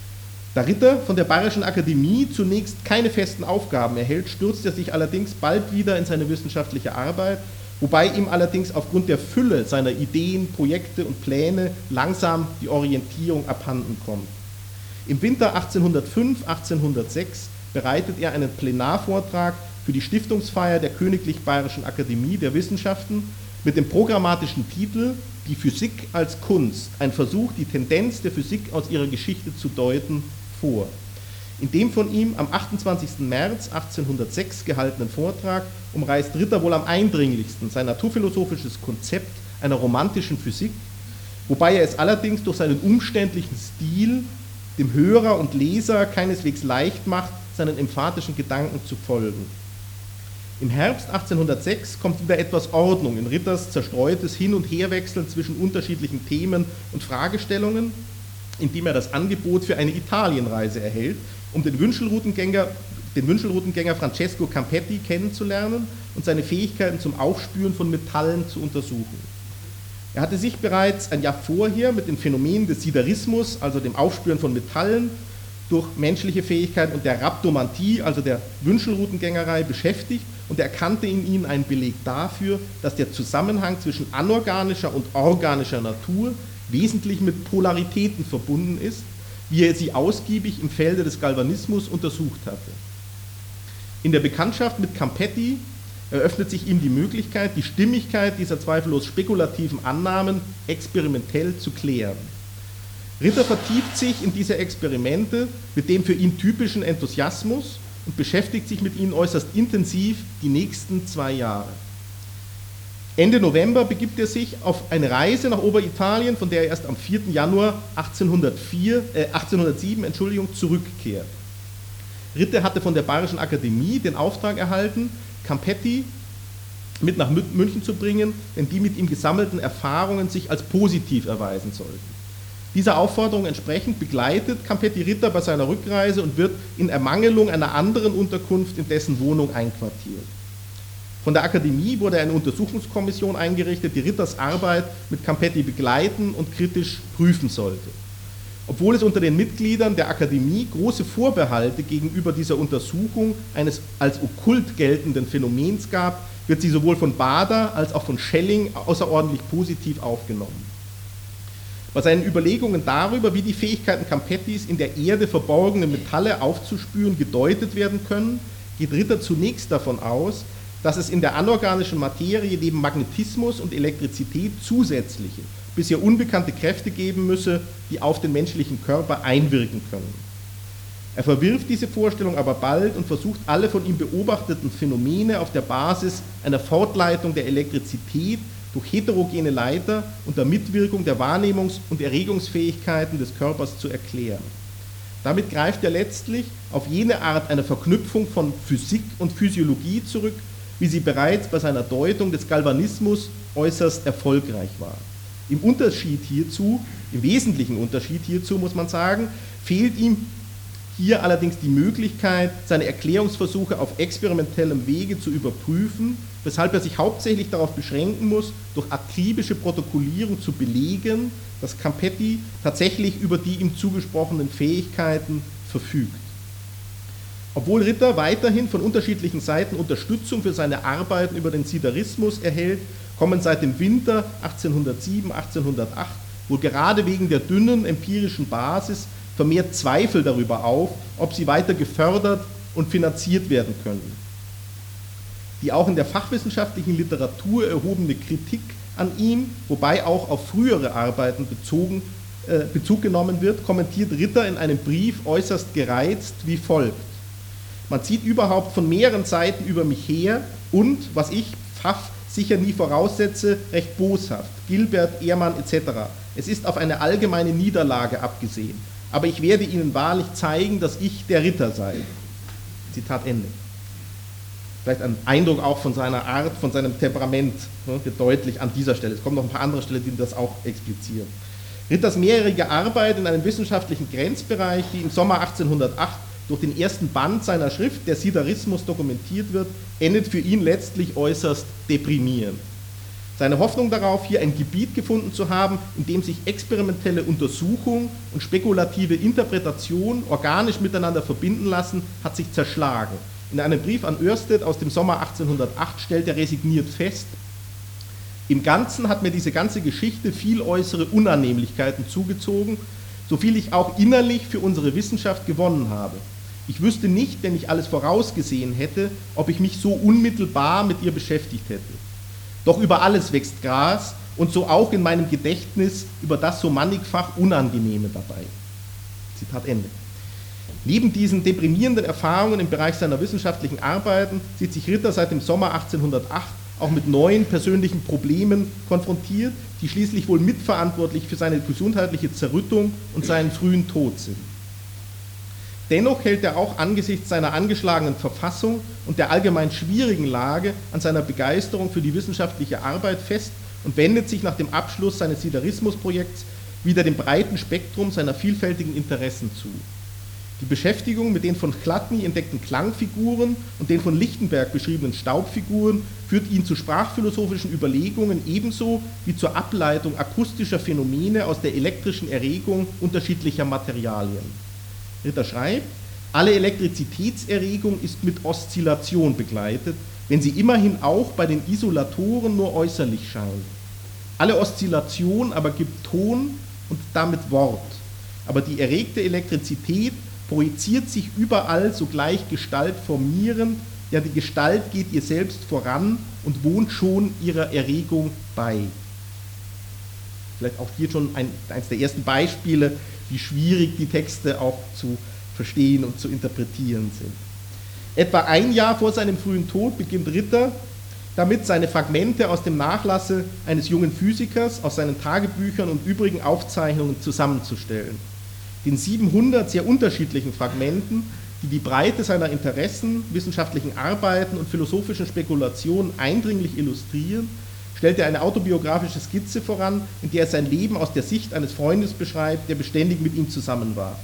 Da Ritter von der Bayerischen Akademie zunächst keine festen Aufgaben erhält, stürzt er sich allerdings bald wieder in seine wissenschaftliche Arbeit, wobei ihm allerdings aufgrund der Fülle seiner Ideen, Projekte und Pläne langsam die Orientierung abhanden kommt. Im Winter 1805/1806 bereitet er einen Plenarvortrag für die Stiftungsfeier der Königlich Bayerischen Akademie der Wissenschaften mit dem programmatischen Titel Die Physik als Kunst, ein Versuch, die Tendenz der Physik aus ihrer Geschichte zu deuten, vor. In dem von ihm am 28. März 1806 gehaltenen Vortrag umreißt Ritter wohl am eindringlichsten sein naturphilosophisches Konzept einer romantischen Physik, wobei er es allerdings durch seinen umständlichen Stil dem Hörer und Leser keineswegs leicht macht, seinen emphatischen Gedanken zu folgen. Im Herbst 1806 kommt wieder etwas Ordnung in Ritters zerstreutes Hin- und Herwechseln zwischen unterschiedlichen Themen und Fragestellungen, indem er das Angebot für eine Italienreise erhält, um den Wünschelroutengänger Francesco Campetti kennenzulernen und seine Fähigkeiten zum Aufspüren von Metallen zu untersuchen. Er hatte sich bereits ein Jahr vorher mit den Phänomenen des Siderismus, also dem Aufspüren von Metallen, durch menschliche Fähigkeiten und der Rhabdomantie, also der Wünschelroutengängerei, beschäftigt und erkannte in ihnen einen Beleg dafür, dass der Zusammenhang zwischen anorganischer und organischer Natur wesentlich mit Polaritäten verbunden ist, wie er sie ausgiebig im Felde des Galvanismus untersucht hatte. In der Bekanntschaft mit Campetti eröffnet sich ihm die Möglichkeit, die Stimmigkeit dieser zweifellos spekulativen Annahmen experimentell zu klären. Ritter vertieft sich in diese Experimente mit dem für ihn typischen Enthusiasmus und beschäftigt sich mit ihnen äußerst intensiv die nächsten 2 Jahre. Ende November begibt er sich auf eine Reise nach Oberitalien, von der er erst am 4. Januar 1807 zurückkehrt. Ritter hatte von der Bayerischen Akademie den Auftrag erhalten, Campetti mit nach München zu bringen, denn die mit ihm gesammelten Erfahrungen sich als positiv erweisen sollten. Dieser Aufforderung entsprechend begleitet Campetti Ritter bei seiner Rückreise und wird in Ermangelung einer anderen Unterkunft in dessen Wohnung einquartiert. Von der Akademie wurde eine Untersuchungskommission eingerichtet, die Ritters Arbeit mit Campetti begleiten und kritisch prüfen sollte. Obwohl es unter den Mitgliedern der Akademie große Vorbehalte gegenüber dieser Untersuchung eines als okkult geltenden Phänomens gab, wird sie sowohl von Bader als auch von Schelling außerordentlich positiv aufgenommen. Bei seinen Überlegungen darüber, wie die Fähigkeiten Campettis in der Erde verborgene Metalle aufzuspüren gedeutet werden können, geht Ritter zunächst davon aus, dass es in der anorganischen Materie neben Magnetismus und Elektrizität zusätzliche, bisher unbekannte Kräfte geben müsse, die auf den menschlichen Körper einwirken können. Er verwirft diese Vorstellung aber bald und versucht, alle von ihm beobachteten Phänomene auf der Basis einer Fortleitung der Elektrizität durch heterogene Leiter unter Mitwirkung der Wahrnehmungs- und Erregungsfähigkeiten des Körpers zu erklären. Damit greift er letztlich auf jene Art einer Verknüpfung von Physik und Physiologie zurück, wie sie bereits bei seiner Deutung des Galvanismus äußerst erfolgreich war. Im wesentlichen Unterschied hierzu, muss man sagen, fehlt ihm hier allerdings die Möglichkeit, seine Erklärungsversuche auf experimentellem Wege zu überprüfen, weshalb er sich hauptsächlich darauf beschränken muss, durch akribische Protokollierung zu belegen, dass Campetti tatsächlich über die ihm zugesprochenen Fähigkeiten verfügt. Obwohl Ritter weiterhin von unterschiedlichen Seiten Unterstützung für seine Arbeiten über den Siderismus erhält, kommen seit dem Winter 1807, 1808 wohl gerade wegen der dünnen empirischen Basis vermehrt Zweifel darüber auf, ob sie weiter gefördert und finanziert werden können. Die auch in der fachwissenschaftlichen Literatur erhobene Kritik an ihm, wobei auch auf frühere Arbeiten Bezug genommen wird, kommentiert Ritter in einem Brief äußerst gereizt wie folgt: Man zieht überhaupt von mehreren Seiten über mich her und, was ich, Pfaff, sicher nie voraussetze, recht boshaft, Gilbert, Ehrmann etc. Es ist auf eine allgemeine Niederlage abgesehen, aber ich werde Ihnen wahrlich zeigen, dass ich der Ritter sei. Zitat Ende. Vielleicht ein Eindruck auch von seiner Art, von seinem Temperament, wird deutlich an dieser Stelle. Es kommen noch ein paar andere Stellen, die das auch explizieren. Ritters mehrjährige Arbeit in einem wissenschaftlichen Grenzbereich, die im Sommer 1808 durch den ersten Band seiner Schrift, der Siderismus, dokumentiert wird, endet für ihn letztlich äußerst deprimierend. Seine Hoffnung darauf, hier ein Gebiet gefunden zu haben, in dem sich experimentelle Untersuchung und spekulative Interpretation organisch miteinander verbinden lassen, hat sich zerschlagen. In einem Brief an Ørsted aus dem Sommer 1808 stellt er resigniert fest: Im Ganzen hat mir diese ganze Geschichte viel äußere Unannehmlichkeiten zugezogen, so viel ich auch innerlich für unsere Wissenschaft gewonnen habe. Ich wüsste nicht, wenn ich alles vorausgesehen hätte, ob ich mich so unmittelbar mit ihr beschäftigt hätte. Doch über alles wächst Gras und so auch in meinem Gedächtnis über das so mannigfach Unangenehme dabei. Zitat Ende. Neben diesen deprimierenden Erfahrungen im Bereich seiner wissenschaftlichen Arbeiten sieht sich Ritter seit dem Sommer 1808 auch mit neuen persönlichen Problemen konfrontiert, die schließlich wohl mitverantwortlich für seine gesundheitliche Zerrüttung und seinen frühen Tod sind. Dennoch hält er auch angesichts seiner angeschlagenen Verfassung und der allgemein schwierigen Lage an seiner Begeisterung für die wissenschaftliche Arbeit fest und wendet sich nach dem Abschluss seines Siderismus-Projekts wieder dem breiten Spektrum seiner vielfältigen Interessen zu. Die Beschäftigung mit den von Chladni entdeckten Klangfiguren und den von Lichtenberg beschriebenen Staubfiguren führt ihn zu sprachphilosophischen Überlegungen ebenso wie zur Ableitung akustischer Phänomene aus der elektrischen Erregung unterschiedlicher Materialien. Ritter schreibt: Alle Elektrizitätserregung ist mit Oszillation begleitet, wenn sie immerhin auch bei den Isolatoren nur äußerlich scheint. Alle Oszillation aber gibt Ton und damit Wort. aber die erregte Elektrizität projiziert sich überall sogleich Gestalt formierend, ja die Gestalt geht ihr selbst voran und wohnt schon ihrer Erregung bei. Vielleicht auch hier schon eines der ersten Beispiele, wie schwierig die Texte auch zu verstehen und zu interpretieren sind. Etwa ein Jahr vor seinem frühen Tod beginnt Ritter damit, seine Fragmente aus dem Nachlasse eines jungen Physikers, aus seinen Tagebüchern und übrigen Aufzeichnungen zusammenzustellen. Den 700 sehr unterschiedlichen Fragmenten, die die Breite seiner Interessen, wissenschaftlichen Arbeiten und philosophischen Spekulationen eindringlich illustrieren, stellt er eine autobiografische Skizze voran, in der er sein Leben aus der Sicht eines Freundes beschreibt, der beständig mit ihm zusammen war.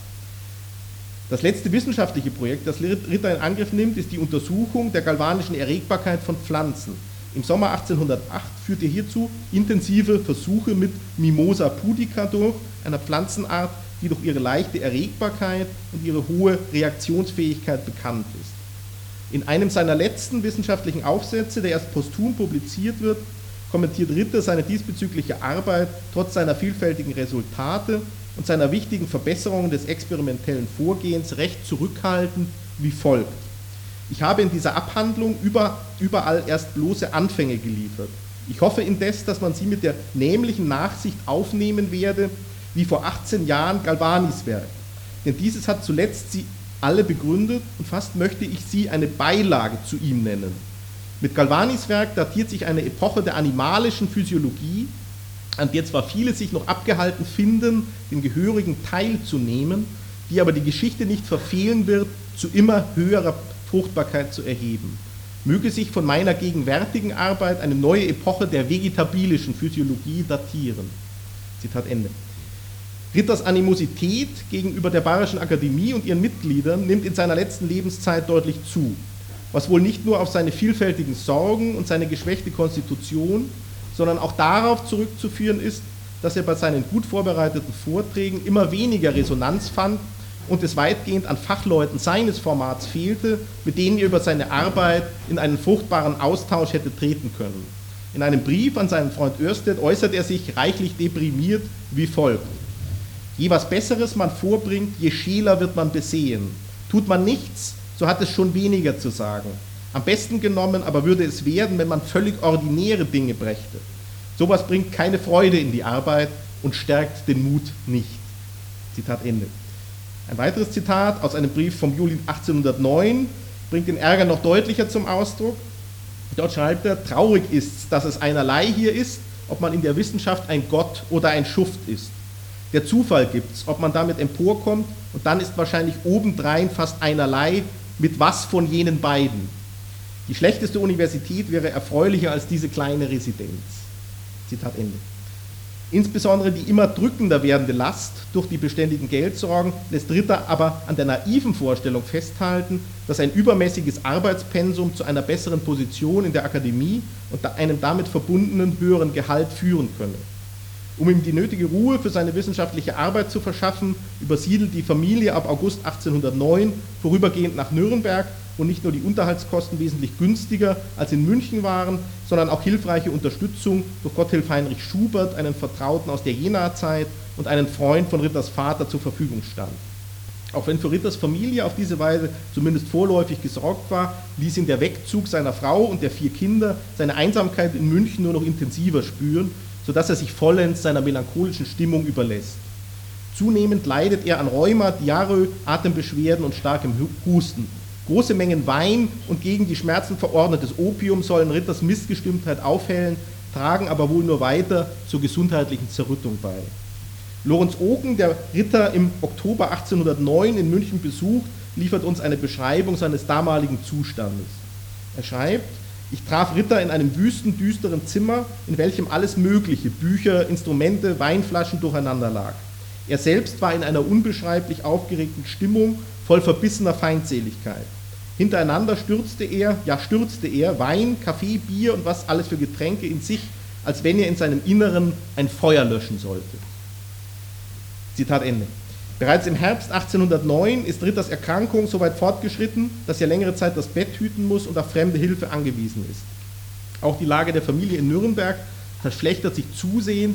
Das letzte wissenschaftliche Projekt, das Ritter in Angriff nimmt, ist die Untersuchung der galvanischen Erregbarkeit von Pflanzen. Im Sommer 1808 führt er hierzu intensive Versuche mit Mimosa pudica durch, einer Pflanzenart, die durch ihre leichte Erregbarkeit und ihre hohe Reaktionsfähigkeit bekannt ist. In einem seiner letzten wissenschaftlichen Aufsätze, der erst posthum publiziert wird, kommentiert Ritter seine diesbezügliche Arbeit trotz seiner vielfältigen Resultate und seiner wichtigen Verbesserungen des experimentellen Vorgehens recht zurückhaltend wie folgt. Ich habe in dieser Abhandlung überall erst bloße Anfänge geliefert. Ich hoffe indes, dass man sie mit der nämlichen Nachsicht aufnehmen werde, wie vor 18 Jahren Galvanis Werk. Denn dieses hat zuletzt sie alle begründet und fast möchte ich sie eine Beilage zu ihm nennen. Mit Galvanis Werk datiert sich eine Epoche der animalischen Physiologie, an der zwar viele sich noch abgehalten finden, den gehörigen teilzunehmen, die aber die Geschichte nicht verfehlen wird, zu immer höherer Fruchtbarkeit zu erheben. Möge sich von meiner gegenwärtigen Arbeit eine neue Epoche der vegetabilischen Physiologie datieren. Zitat Ende. Ritters Animosität gegenüber der Bayerischen Akademie und ihren Mitgliedern nimmt in seiner letzten Lebenszeit deutlich zu, was wohl nicht nur auf seine vielfältigen Sorgen und seine geschwächte Konstitution, sondern auch darauf zurückzuführen ist, dass er bei seinen gut vorbereiteten Vorträgen immer weniger Resonanz fand und es weitgehend an Fachleuten seines Formats fehlte, mit denen er über seine Arbeit in einen fruchtbaren Austausch hätte treten können. In einem Brief an seinen Freund Oersted äußert er sich reichlich deprimiert wie folgt: Je was Besseres man vorbringt, je scheler wird man besehen. Tut man nichts, so hat es schon weniger zu sagen. Am besten genommen aber würde es werden, wenn man völlig ordinäre Dinge brächte. Sowas bringt keine Freude in die Arbeit und stärkt den Mut nicht. Zitat Ende. Ein weiteres Zitat aus einem Brief vom Juli 1809 bringt den Ärger noch deutlicher zum Ausdruck. Dort schreibt er: Traurig ist's, dass es einerlei hier ist, ob man in der Wissenschaft ein Gott oder ein Schuft ist. Der Zufall gibt's, ob man damit emporkommt, und dann ist wahrscheinlich obendrein fast einerlei, mit was von jenen beiden. Die schlechteste Universität wäre erfreulicher als diese kleine Residenz. Zitat Ende. Insbesondere die immer drückender werdende Last durch die beständigen Geldsorgen lässt Ritter aber an der naiven Vorstellung festhalten, dass ein übermäßiges Arbeitspensum zu einer besseren Position in der Akademie und einem damit verbundenen höheren Gehalt führen könne. Um ihm die nötige Ruhe für seine wissenschaftliche Arbeit zu verschaffen, übersiedelt die Familie ab August 1809 vorübergehend nach Nürnberg, wo nicht nur die Unterhaltskosten wesentlich günstiger als in München waren, sondern auch hilfreiche Unterstützung durch Gotthilf Heinrich Schubert, einen Vertrauten aus der Jenaer Zeit und einen Freund von Ritters Vater, zur Verfügung stand. Auch wenn für Ritters Familie auf diese Weise zumindest vorläufig gesorgt war, ließ ihn der Wegzug seiner Frau und der 4 Kinder seine Einsamkeit in München nur noch intensiver spüren, sodass er sich vollends seiner melancholischen Stimmung überlässt. Zunehmend leidet er an Rheuma, Diarrhoe, Atembeschwerden und starkem Husten. Große Mengen Wein und gegen die Schmerzen verordnetes Opium sollen Ritters Missgestimmtheit aufhellen, tragen aber wohl nur weiter zur gesundheitlichen Zerrüttung bei. Lorenz Oken, der Ritter im Oktober 1809 in München besucht, liefert uns eine Beschreibung seines damaligen Zustandes. Er schreibt: Ich traf Ritter in einem wüsten, düsteren Zimmer, in welchem alles Mögliche, Bücher, Instrumente, Weinflaschen durcheinander lag. Er selbst war in einer unbeschreiblich aufgeregten Stimmung, voll verbissener Feindseligkeit. Hintereinander stürzte er Wein, Kaffee, Bier und was alles für Getränke in sich, als wenn er in seinem Inneren ein Feuer löschen sollte. Zitat Ende. Bereits im Herbst 1809 ist Ritters Erkrankung so weit fortgeschritten, dass er längere Zeit das Bett hüten muss und auf fremde Hilfe angewiesen ist. Auch die Lage der Familie in Nürnberg verschlechtert sich zusehends,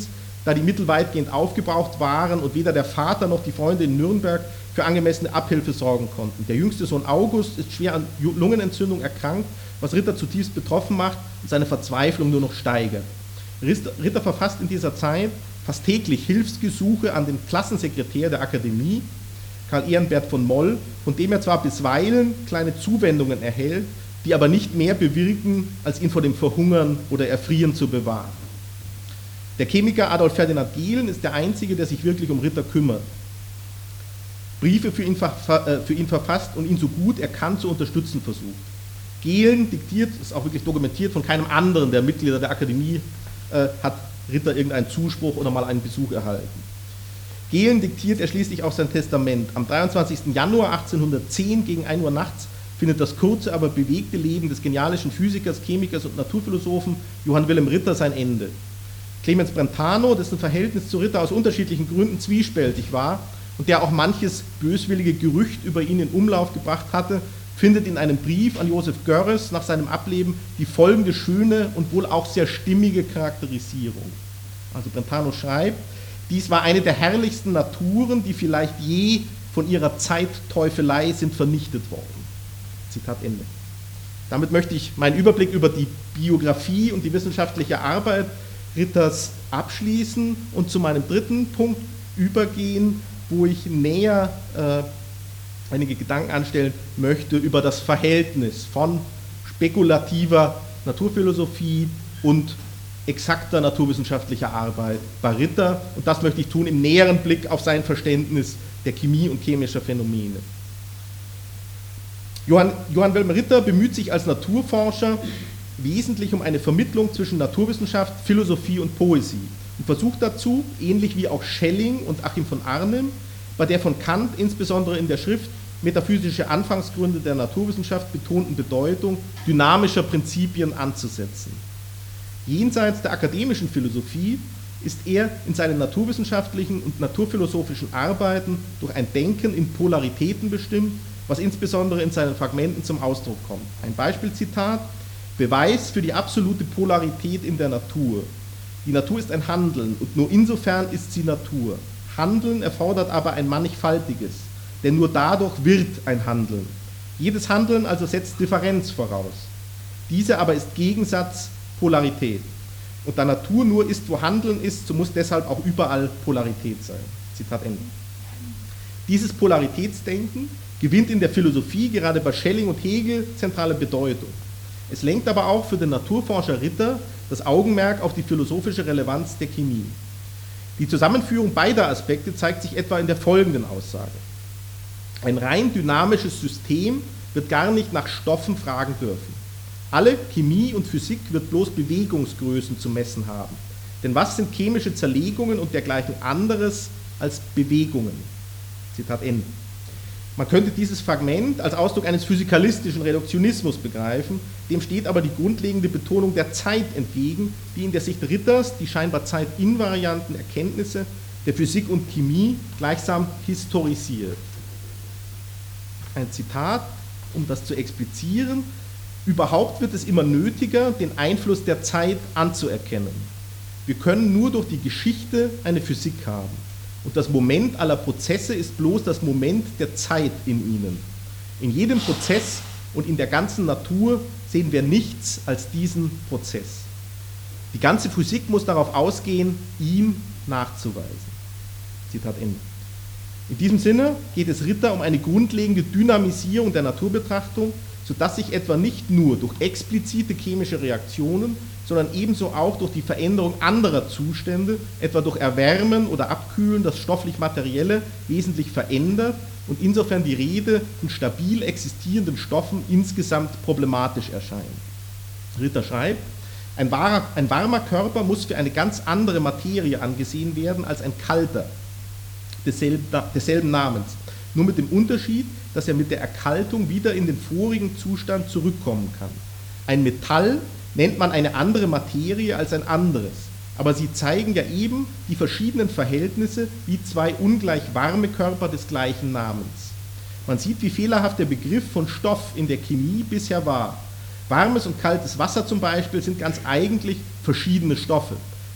da die Mittel weitgehend aufgebraucht waren und weder der Vater noch die Freunde in Nürnberg für angemessene Abhilfe sorgen konnten. Der jüngste Sohn August ist schwer an Lungenentzündung erkrankt, was Ritter zutiefst betroffen macht und seine Verzweiflung nur noch steigert. Ritter verfasst in dieser Zeit fast täglich Hilfsgesuche an den Klassensekretär der Akademie, Karl Ehrenbert von Moll, von dem er zwar bisweilen kleine Zuwendungen erhält, die aber nicht mehr bewirken, als ihn vor dem Verhungern oder Erfrieren zu bewahren. Der Chemiker Adolf Ferdinand Gehlen ist der Einzige, der sich wirklich um Ritter kümmert. Briefe für ihn verfasst und ihn so gut er kann zu unterstützen versucht. Gehlen diktiert, ist auch wirklich dokumentiert, von keinem anderen der Mitglieder der Akademie hat Ritter irgendeinen Zuspruch oder mal einen Besuch erhalten. Gehlen diktiert er schließlich auch sein Testament. Am 23. Januar 1810 gegen 1 Uhr nachts findet das kurze, aber bewegte Leben des genialischen Physikers, Chemikers und Naturphilosophen Johann Wilhelm Ritter sein Ende. Clemens Brentano, dessen Verhältnis zu Ritter aus unterschiedlichen Gründen zwiespältig war und der auch manches böswillige Gerücht über ihn in Umlauf gebracht hatte, findet in einem Brief an Josef Görres nach seinem Ableben die folgende schöne und wohl auch sehr stimmige Charakterisierung. Also Brentano schreibt: Dies war eine der herrlichsten Naturen, die vielleicht je von ihrer Zeitteufelei sind vernichtet worden. Zitat Ende. Damit möchte ich meinen Überblick über die Biografie und die wissenschaftliche Arbeit Ritters abschließen und zu meinem dritten Punkt übergehen, wo ich näher einige Gedanken anstellen möchte über das Verhältnis von spekulativer Naturphilosophie und exakter naturwissenschaftlicher Arbeit bei Ritter. Und das möchte ich tun im näheren Blick auf sein Verständnis der Chemie und chemischer Phänomene. Johann Wilhelm Ritter bemüht sich als Naturforscher wesentlich um eine Vermittlung zwischen Naturwissenschaft, Philosophie und Poesie und versucht dazu, ähnlich wie auch Schelling und Achim von Arnim, bei der von Kant insbesondere in der Schrift Metaphysische Anfangsgründe der Naturwissenschaft betonten Bedeutung dynamischer Prinzipien anzusetzen. Jenseits der akademischen Philosophie ist er in seinen naturwissenschaftlichen und naturphilosophischen Arbeiten durch ein Denken in Polaritäten bestimmt, was insbesondere in seinen Fragmenten zum Ausdruck kommt. Ein Beispielzitat: Beweis für die absolute Polarität in der Natur. Die Natur ist ein Handeln und nur insofern ist sie Natur. Handeln erfordert aber ein mannigfaltiges, denn nur dadurch wird ein Handeln. Jedes Handeln also setzt Differenz voraus. Diese aber ist Gegensatz, Polarität. Und da Natur nur ist, wo Handeln ist, so muss deshalb auch überall Polarität sein. Zitat Ende. Dieses Polaritätsdenken gewinnt in der Philosophie gerade bei Schelling und Hegel zentrale Bedeutung. Es lenkt aber auch für den Naturforscher Ritter das Augenmerk auf die philosophische Relevanz der Chemie. Die Zusammenführung beider Aspekte zeigt sich etwa in der folgenden Aussage: Ein rein dynamisches System wird gar nicht nach Stoffen fragen dürfen. Alle Chemie und Physik wird bloß Bewegungsgrößen zu messen haben. Denn was sind chemische Zerlegungen und dergleichen anderes als Bewegungen? Zitat Ende. Man könnte dieses Fragment als Ausdruck eines physikalistischen Reduktionismus begreifen, dem steht aber die grundlegende Betonung der Zeit entgegen, die in der Sicht Ritters die scheinbar zeitinvarianten Erkenntnisse der Physik und Chemie gleichsam historisiert. Ein Zitat, um das zu explizieren: Überhaupt wird es immer nötiger, den Einfluss der Zeit anzuerkennen. Wir können nur durch die Geschichte eine Physik haben. Und das Moment aller Prozesse ist bloß das Moment der Zeit in ihnen. In jedem Prozess und in der ganzen Natur sehen wir nichts als diesen Prozess. Die ganze Physik muss darauf ausgehen, ihm nachzuweisen. Zitat Ende. In diesem Sinne geht es Ritter um eine grundlegende Dynamisierung der Naturbetrachtung, sodass sich etwa nicht nur durch explizite chemische Reaktionen, sondern ebenso auch durch die Veränderung anderer Zustände, etwa durch Erwärmen oder Abkühlen, das stofflich-materielle wesentlich verändert und insofern die Rede von stabil existierenden Stoffen insgesamt problematisch erscheint. Ritter schreibt: Ein warmer Körper muss für eine ganz andere Materie angesehen werden als ein kalter desselben Namens, nur mit dem Unterschied, dass er mit der Erkaltung wieder in den vorigen Zustand zurückkommen kann. Ein Metall nennt man eine andere Materie als ein anderes, aber sie zeigen ja eben die verschiedenen Verhältnisse wie zwei ungleich warme Körper des gleichen Namens. Man sieht, wie fehlerhaft der Begriff von Stoff in der Chemie bisher war. Warmes und kaltes Wasser zum Beispiel sind ganz eigentlich verschiedene Stoffe.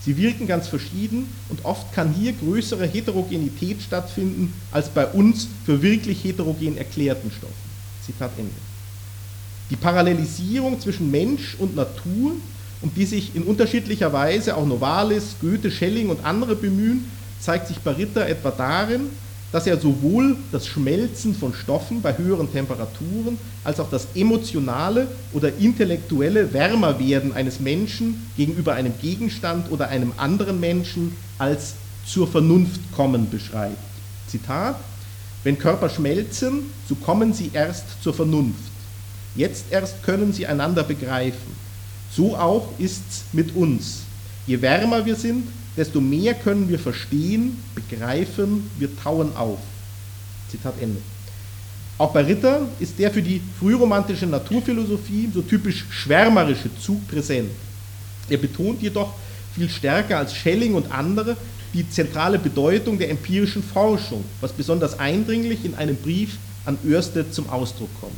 Sie wirken ganz verschieden und oft kann hier größere Heterogenität stattfinden als bei uns für wirklich heterogen erklärten Stoffen. Zitat Ende. Die Parallelisierung zwischen Mensch und Natur, um die sich in unterschiedlicher Weise auch Novalis, Goethe, Schelling und andere bemühen, zeigt sich bei Ritter etwa darin, dass er sowohl das Schmelzen von Stoffen bei höheren Temperaturen als auch das emotionale oder intellektuelle Wärmerwerden eines Menschen gegenüber einem Gegenstand oder einem anderen Menschen als zur Vernunft kommen beschreibt. Zitat: Wenn Körper schmelzen, so kommen sie erst zur Vernunft. Jetzt erst können sie einander begreifen. So auch ist's mit uns. Je wärmer wir sind, desto mehr können wir verstehen, begreifen, wir tauen auf. Zitat Ende. Auch bei Ritter ist der für die frühromantische Naturphilosophie so typisch schwärmerische Zug präsent. Er betont jedoch viel stärker als Schelling und andere die zentrale Bedeutung der empirischen Forschung, was besonders eindringlich in einem Brief an Ørsted zum Ausdruck kommt.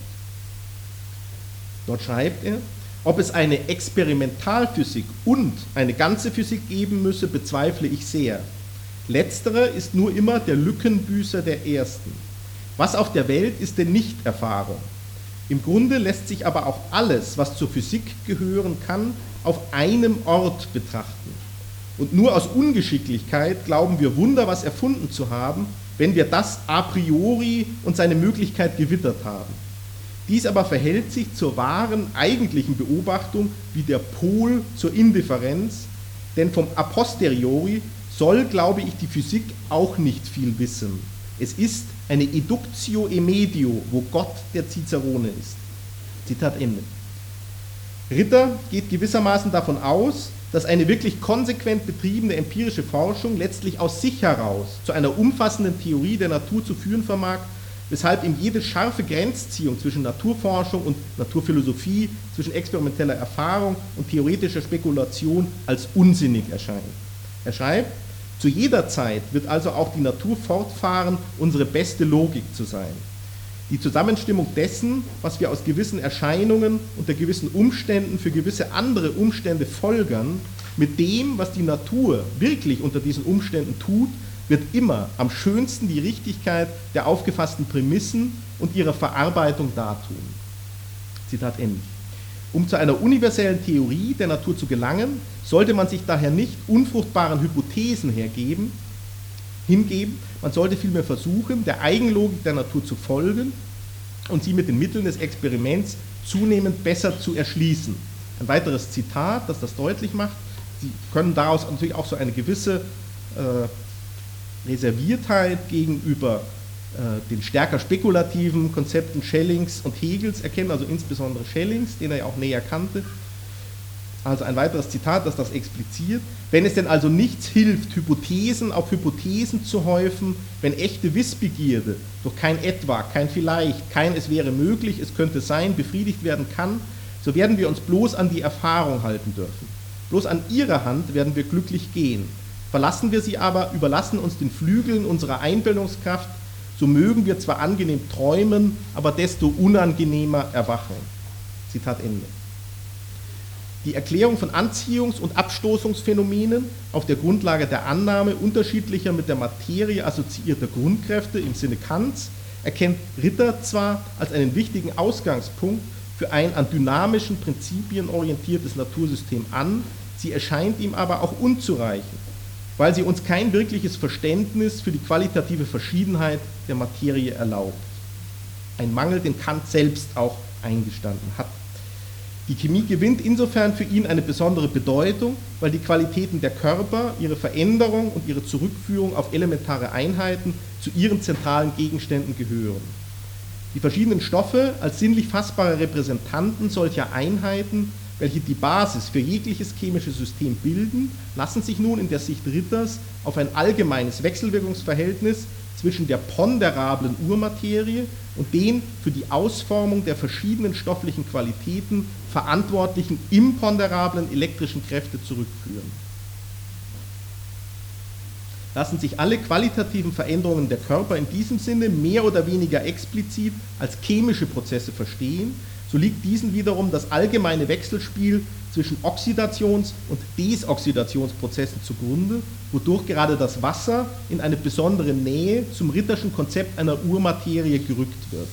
Dort schreibt er: Ob es eine Experimentalphysik und eine ganze Physik geben müsse, bezweifle ich sehr. Letztere ist nur immer der Lückenbüßer der ersten. Was auf der Welt ist denn nicht Erfahrung? Im Grunde lässt sich aber auch alles, was zur Physik gehören kann, auf einem Ort betrachten. Und nur aus Ungeschicklichkeit glauben wir Wunder was erfunden zu haben, wenn wir das a priori und seine Möglichkeit gewittert haben. Dies aber verhält sich zur wahren, eigentlichen Beobachtung wie der Pol zur Indifferenz, denn vom a posteriori soll, glaube ich, die Physik auch nicht viel wissen. Es ist eine Eductio e medio, wo Gott der Cicerone ist. Zitat Ende. Ritter geht gewissermaßen davon aus, dass eine wirklich konsequent betriebene empirische Forschung letztlich aus sich heraus zu einer umfassenden Theorie der Natur zu führen vermag, weshalb ihm jede scharfe Grenzziehung zwischen Naturforschung und Naturphilosophie, zwischen experimenteller Erfahrung und theoretischer Spekulation als unsinnig erscheint. Er schreibt: Zu jeder Zeit wird also auch die Natur fortfahren, unsere beste Logik zu sein. Die Zusammenstimmung dessen, was wir aus gewissen Erscheinungen unter gewissen Umständen für gewisse andere Umstände folgern, mit dem, was die Natur wirklich unter diesen Umständen tut, wird immer am schönsten die Richtigkeit der aufgefassten Prämissen und ihrer Verarbeitung dartun. Zitat Ende. Um zu einer universellen Theorie der Natur zu gelangen, sollte man sich daher nicht unfruchtbaren Hypothesen hingeben, man sollte vielmehr versuchen, der Eigenlogik der Natur zu folgen und sie mit den Mitteln des Experiments zunehmend besser zu erschließen. Ein weiteres Zitat, das das deutlich macht: Sie können daraus natürlich auch so eine gewisse Reserviertheit gegenüber den stärker spekulativen Konzepten Schellings und Hegels erkennen, also insbesondere Schellings, den er ja auch näher kannte. Also ein weiteres Zitat, das das expliziert: Wenn es denn also nichts hilft, Hypothesen auf Hypothesen zu häufen, wenn echte Wissbegierde durch kein Etwa, kein Vielleicht, kein Es wäre möglich, es könnte sein, befriedigt werden kann, so werden wir uns bloß an die Erfahrung halten dürfen. Bloß an ihrer Hand werden wir glücklich gehen. Verlassen wir sie aber, überlassen uns den Flügeln unserer Einbildungskraft, so mögen wir zwar angenehm träumen, aber desto unangenehmer erwachen. Zitat Ende. Die Erklärung von Anziehungs- und Abstoßungsphänomenen auf der Grundlage der Annahme unterschiedlicher mit der Materie assoziierter Grundkräfte im Sinne Kants erkennt Ritter zwar als einen wichtigen Ausgangspunkt für ein an dynamischen Prinzipien orientiertes Natursystem an, sie erscheint ihm aber auch unzureichend, weil sie uns kein wirkliches Verständnis für die qualitative Verschiedenheit der Materie erlaubt. Ein Mangel, den Kant selbst auch eingestanden hat. Die Chemie gewinnt insofern für ihn eine besondere Bedeutung, weil die Qualitäten der Körper, ihre Veränderung und ihre Zurückführung auf elementare Einheiten zu ihren zentralen Gegenständen gehören. Die verschiedenen Stoffe als sinnlich fassbare Repräsentanten solcher Einheiten, welche die Basis für jegliches chemische System bilden, lassen sich nun in der Sicht Ritters auf ein allgemeines Wechselwirkungsverhältnis zwischen der ponderablen Urmaterie und den für die Ausformung der verschiedenen stofflichen Qualitäten verantwortlichen imponderablen elektrischen Kräfte zurückführen. Lassen sich alle qualitativen Veränderungen der Körper in diesem Sinne mehr oder weniger explizit als chemische Prozesse verstehen, so liegt diesen wiederum das allgemeine Wechselspiel zwischen Oxidations- und Desoxidationsprozessen zugrunde, wodurch gerade das Wasser in eine besondere Nähe zum Ritterschen Konzept einer Urmaterie gerückt wird.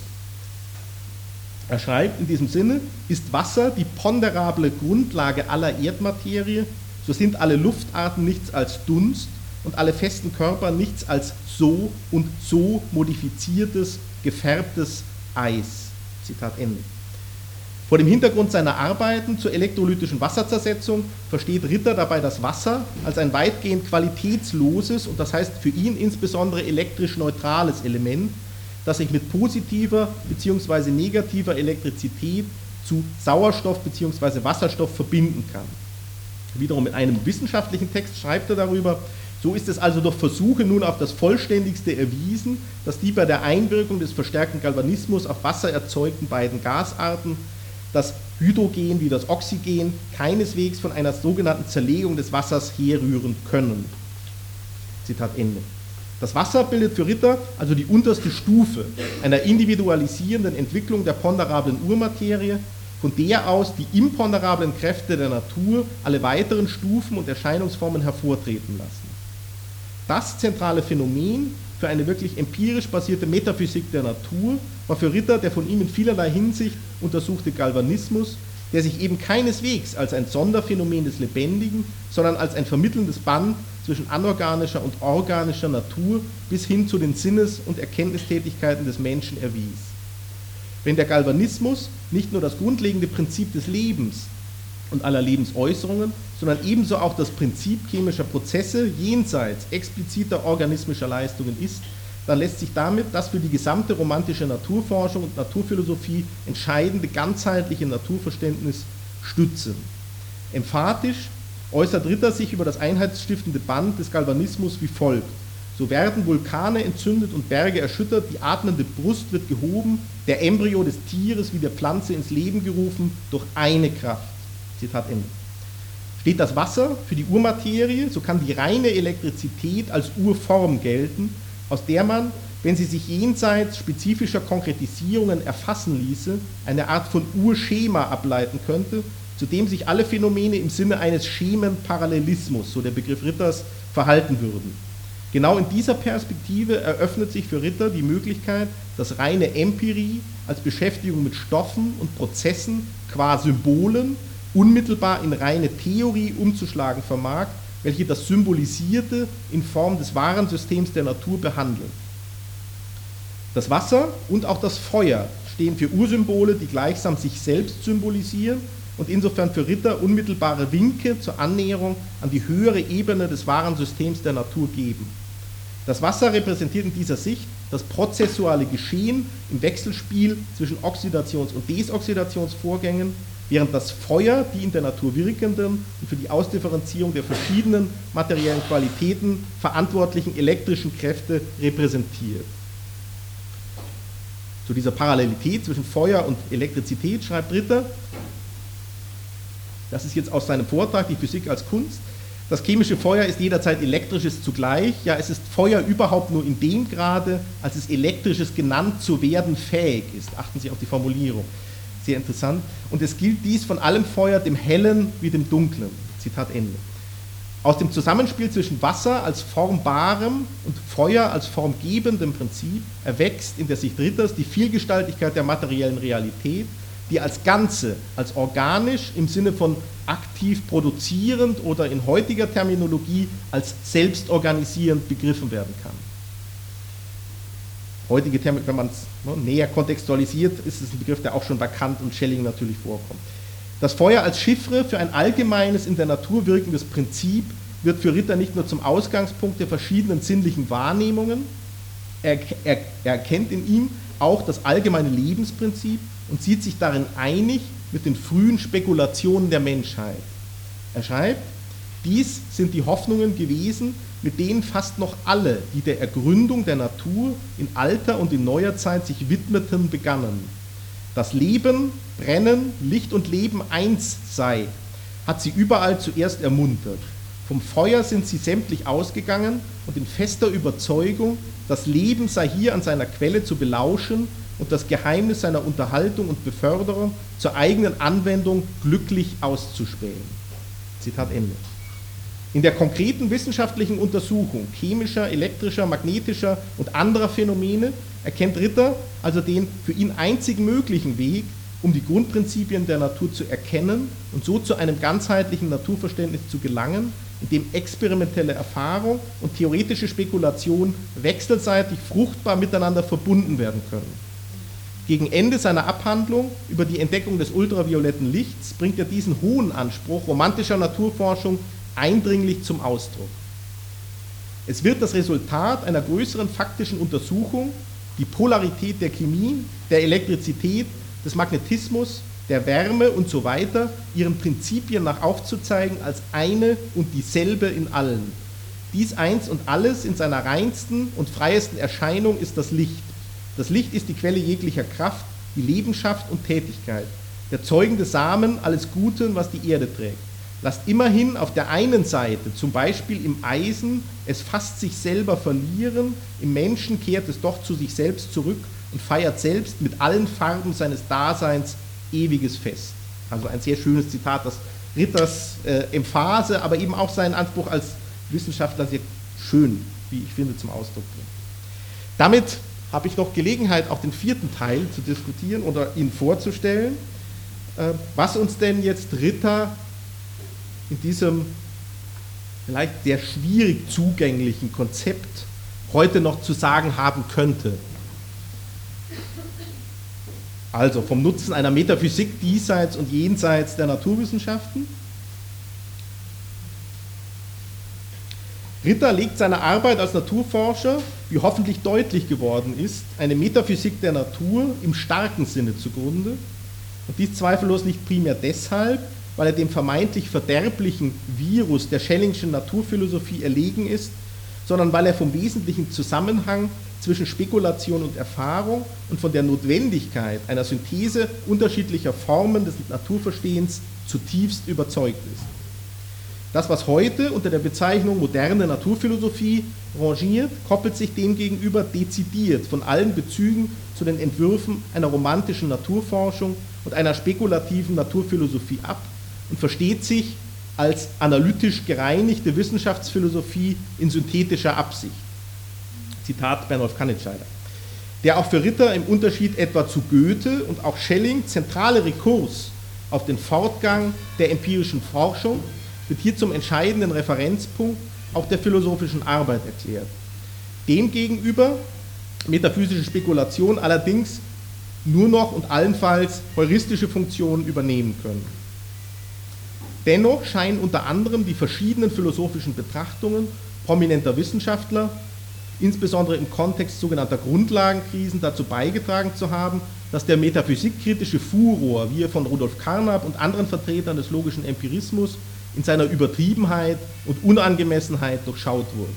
Er schreibt in diesem Sinne, ist Wasser die ponderable Grundlage aller Erdmaterie, so sind alle Luftarten nichts als Dunst und alle festen Körper nichts als so und so modifiziertes, gefärbtes Eis. Zitat Ende. Vor dem Hintergrund seiner Arbeiten zur elektrolytischen Wasserzersetzung versteht Ritter dabei das Wasser als ein weitgehend qualitätsloses und das heißt für ihn insbesondere elektrisch neutrales Element, das sich mit positiver bzw. negativer Elektrizität zu Sauerstoff bzw. Wasserstoff verbinden kann. Wiederum in einem wissenschaftlichen Text schreibt er darüber, so ist es also durch Versuche nun auf das Vollständigste erwiesen, dass die bei der Einwirkung des verstärkten Galvanismus auf Wasser erzeugten beiden Gasarten, das Hydrogen wie das Oxygen, keineswegs von einer sogenannten Zerlegung des Wassers herrühren können. Zitat Ende. Das Wasser bildet für Ritter also die unterste Stufe einer individualisierenden Entwicklung der ponderablen Urmaterie, von der aus die imponderablen Kräfte der Natur alle weiteren Stufen und Erscheinungsformen hervortreten lassen. Das zentrale Phänomen für eine wirklich empirisch basierte Metaphysik der Natur war für Ritter der von ihm in vielerlei Hinsicht untersuchte Galvanismus, der sich eben keineswegs als ein Sonderphänomen des Lebendigen, sondern als ein vermittelndes Band zwischen anorganischer und organischer Natur bis hin zu den Sinnes- und Erkenntnistätigkeiten des Menschen erwies. Wenn der Galvanismus nicht nur das grundlegende Prinzip des Lebens und aller Lebensäußerungen, sondern ebenso auch das Prinzip chemischer Prozesse jenseits expliziter organismischer Leistungen ist, dann lässt sich damit das für die gesamte romantische Naturforschung und Naturphilosophie entscheidende ganzheitliche Naturverständnis stützen. Emphatisch äußert Ritter sich über das einheitsstiftende Band des Galvanismus wie folgt: So werden Vulkane entzündet und Berge erschüttert, die atmende Brust wird gehoben, der Embryo des Tieres wie der Pflanze ins Leben gerufen durch eine Kraft. Zitat Ende. Steht das Wasser für die Urmaterie, so kann die reine Elektrizität als Urform gelten, aus der man, wenn sie sich jenseits spezifischer Konkretisierungen erfassen ließe, eine Art von Urschema ableiten könnte, zu dem sich alle Phänomene im Sinne eines Schemenparallelismus, so der Begriff Ritters, verhalten würden. Genau in dieser Perspektive eröffnet sich für Ritter die Möglichkeit, dass reine Empirie als Beschäftigung mit Stoffen und Prozessen qua Symbolen unmittelbar in reine Theorie umzuschlagen vermag, welche das Symbolisierte in Form des wahren Systems der Natur behandeln. Das Wasser und auch das Feuer stehen für Ursymbole, die gleichsam sich selbst symbolisieren und insofern für Ritter unmittelbare Winke zur Annäherung an die höhere Ebene des wahren Systems der Natur geben. Das Wasser repräsentiert in dieser Sicht das prozessuale Geschehen im Wechselspiel zwischen Oxidations- und Desoxidationsvorgängen, während das Feuer die in der Natur wirkenden und für die Ausdifferenzierung der verschiedenen materiellen Qualitäten verantwortlichen elektrischen Kräfte repräsentiert. Zu dieser Parallelität zwischen Feuer und Elektrizität schreibt Ritter, das ist jetzt aus seinem Vortrag, die Physik als Kunst: Das chemische Feuer ist jederzeit elektrisches zugleich, ja, es ist Feuer überhaupt nur in dem Grade, als es elektrisches genannt zu werden fähig ist. Achten Sie auf die Formulierung, sehr interessant. Und es gilt dies von allem Feuer, dem Hellen wie dem Dunklen. Zitat Ende. Aus dem Zusammenspiel zwischen Wasser als formbarem und Feuer als formgebendem Prinzip erwächst in der Sicht Ritters die Vielgestaltigkeit der materiellen Realität, die als Ganze, als organisch im Sinne von aktiv produzierend oder in heutiger Terminologie als selbstorganisierend begriffen werden kann. Heutige Termin, wenn man es näher kontextualisiert, ist es ein Begriff, der auch schon bei Kant und Schelling natürlich vorkommt. Das Feuer als Chiffre für ein allgemeines, in der Natur wirkendes Prinzip wird für Ritter nicht nur zum Ausgangspunkt der verschiedenen sinnlichen Wahrnehmungen, er erkennt in ihm auch das allgemeine Lebensprinzip und sieht sich darin einig mit den frühen Spekulationen der Menschheit. Er schreibt, dies sind die Hoffnungen gewesen, mit denen fast noch alle, die der Ergründung der Natur in alter und in neuer Zeit sich widmeten, begannen. Das Leben, Brennen, Licht und Leben eins sei, hat sie überall zuerst ermuntert. Vom Feuer sind sie sämtlich ausgegangen und in fester Überzeugung, das Leben sei hier an seiner Quelle zu belauschen, und das Geheimnis seiner Unterhaltung und Beförderung zur eigenen Anwendung glücklich auszuspähen. Zitat Ende. In der konkreten wissenschaftlichen Untersuchung chemischer, elektrischer, magnetischer und anderer Phänomene erkennt Ritter also den für ihn einzig möglichen Weg, um die Grundprinzipien der Natur zu erkennen und so zu einem ganzheitlichen Naturverständnis zu gelangen, in dem experimentelle Erfahrung und theoretische Spekulation wechselseitig fruchtbar miteinander verbunden werden können. Gegen Ende seiner Abhandlung über die Entdeckung des ultravioletten Lichts bringt er diesen hohen Anspruch romantischer Naturforschung eindringlich zum Ausdruck. Es wird das Resultat einer größeren faktischen Untersuchung, die Polarität der Chemie, der Elektrizität, des Magnetismus, der Wärme und so weiter, ihren Prinzipien nach aufzuzeigen als eine und dieselbe in allen. Dies eins und alles in seiner reinsten und freiesten Erscheinung ist das Licht. Das Licht ist die Quelle jeglicher Kraft, die Lebenschaft und Tätigkeit, der zeugende Samen alles Guten, was die Erde trägt. Lasst immerhin auf der einen Seite, zum Beispiel im Eisen, es fast sich selber verlieren, im Menschen kehrt es doch zu sich selbst zurück und feiert selbst mit allen Farben seines Daseins ewiges Fest. Also ein sehr schönes Zitat, das Ritters Emphase, aber eben auch seinen Anspruch als Wissenschaftler sehr schön, wie ich finde, zum Ausdruck bringt. Damit habe ich noch Gelegenheit, auch den vierten Teil zu diskutieren oder Ihnen vorzustellen, was uns denn jetzt Ritter in diesem vielleicht sehr schwierig zugänglichen Konzept heute noch zu sagen haben könnte. Also vom Nutzen einer Metaphysik diesseits und jenseits der Naturwissenschaften. Ritter legt seiner Arbeit als Naturforscher, wie hoffentlich deutlich geworden ist, eine Metaphysik der Natur im starken Sinne zugrunde. Und dies zweifellos nicht primär deshalb, weil er dem vermeintlich verderblichen Virus der Schellingschen Naturphilosophie erlegen ist, sondern weil er vom wesentlichen Zusammenhang zwischen Spekulation und Erfahrung und von der Notwendigkeit einer Synthese unterschiedlicher Formen des Naturverstehens zutiefst überzeugt ist. Das, was heute unter der Bezeichnung moderne Naturphilosophie rangiert, koppelt sich demgegenüber dezidiert von allen Bezügen zu den Entwürfen einer romantischen Naturforschung und einer spekulativen Naturphilosophie ab und versteht sich als analytisch gereinigte Wissenschaftsphilosophie in synthetischer Absicht. Zitat Bernolf Kannitscheider. Der auch für Ritter im Unterschied etwa zu Goethe und auch Schelling zentrale Rekurs auf den Fortgang der empirischen Forschung wird hier zum entscheidenden Referenzpunkt auch der philosophischen Arbeit erklärt. Demgegenüber metaphysische Spekulation allerdings nur noch und allenfalls heuristische Funktionen übernehmen können. Dennoch scheinen unter anderem die verschiedenen philosophischen Betrachtungen prominenter Wissenschaftler, insbesondere im Kontext sogenannter Grundlagenkrisen, dazu beigetragen zu haben, dass der metaphysikkritische Furor, wie er von Rudolf Carnap und anderen Vertretern des logischen Empirismus in seiner Übertriebenheit und Unangemessenheit durchschaut wurde.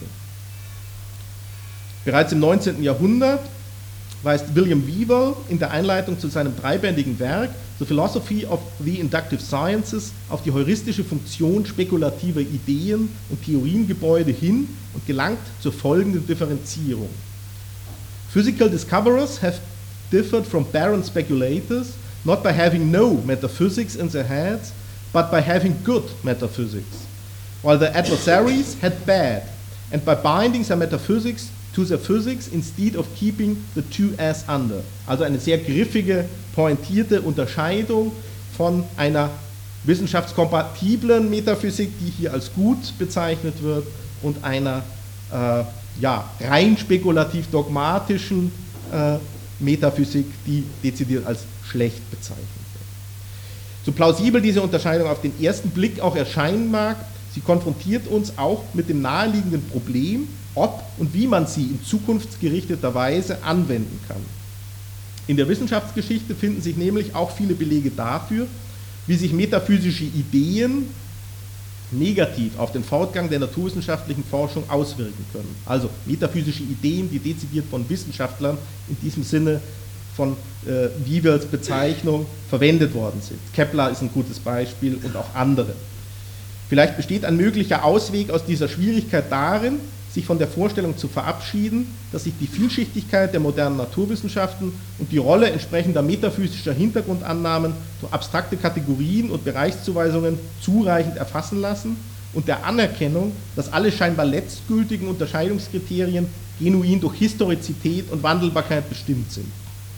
Bereits im 19. Jahrhundert weist William Weevil in der Einleitung zu seinem dreibändigen Werk The Philosophy of the Inductive Sciences auf die heuristische Funktion spekulativer Ideen und Theoriengebäude hin und gelangt zur folgenden Differenzierung. Physical discoverers have differed from barren speculators not by having no metaphysics in their heads, but by having good metaphysics, while their adversaries had bad, and by binding their metaphysics to their physics instead of keeping the two as under. Also eine sehr griffige, pointierte Unterscheidung von einer wissenschaftskompatiblen Metaphysik, die hier als gut bezeichnet wird, und einer rein spekulativ-dogmatischen Metaphysik, die dezidiert als schlecht bezeichnet wird. So plausibel diese Unterscheidung auf den ersten Blick auch erscheinen mag, sie konfrontiert uns auch mit dem naheliegenden Problem, ob und wie man sie in zukunftsgerichteter Weise anwenden kann. In der Wissenschaftsgeschichte finden sich nämlich auch viele Belege dafür, wie sich metaphysische Ideen negativ auf den Fortgang der naturwissenschaftlichen Forschung auswirken können. Also metaphysische Ideen, die dezidiert von Wissenschaftlern in diesem Sinne von Weevils Bezeichnung verwendet worden sind. Kepler ist ein gutes Beispiel und auch andere. Vielleicht besteht ein möglicher Ausweg aus dieser Schwierigkeit darin, sich von der Vorstellung zu verabschieden, dass sich die Vielschichtigkeit der modernen Naturwissenschaften und die Rolle entsprechender metaphysischer Hintergrundannahmen durch abstrakte Kategorien und Bereichszuweisungen zureichend erfassen lassen und der Anerkennung, dass alle scheinbar letztgültigen Unterscheidungskriterien genuin durch Historizität und Wandelbarkeit bestimmt sind.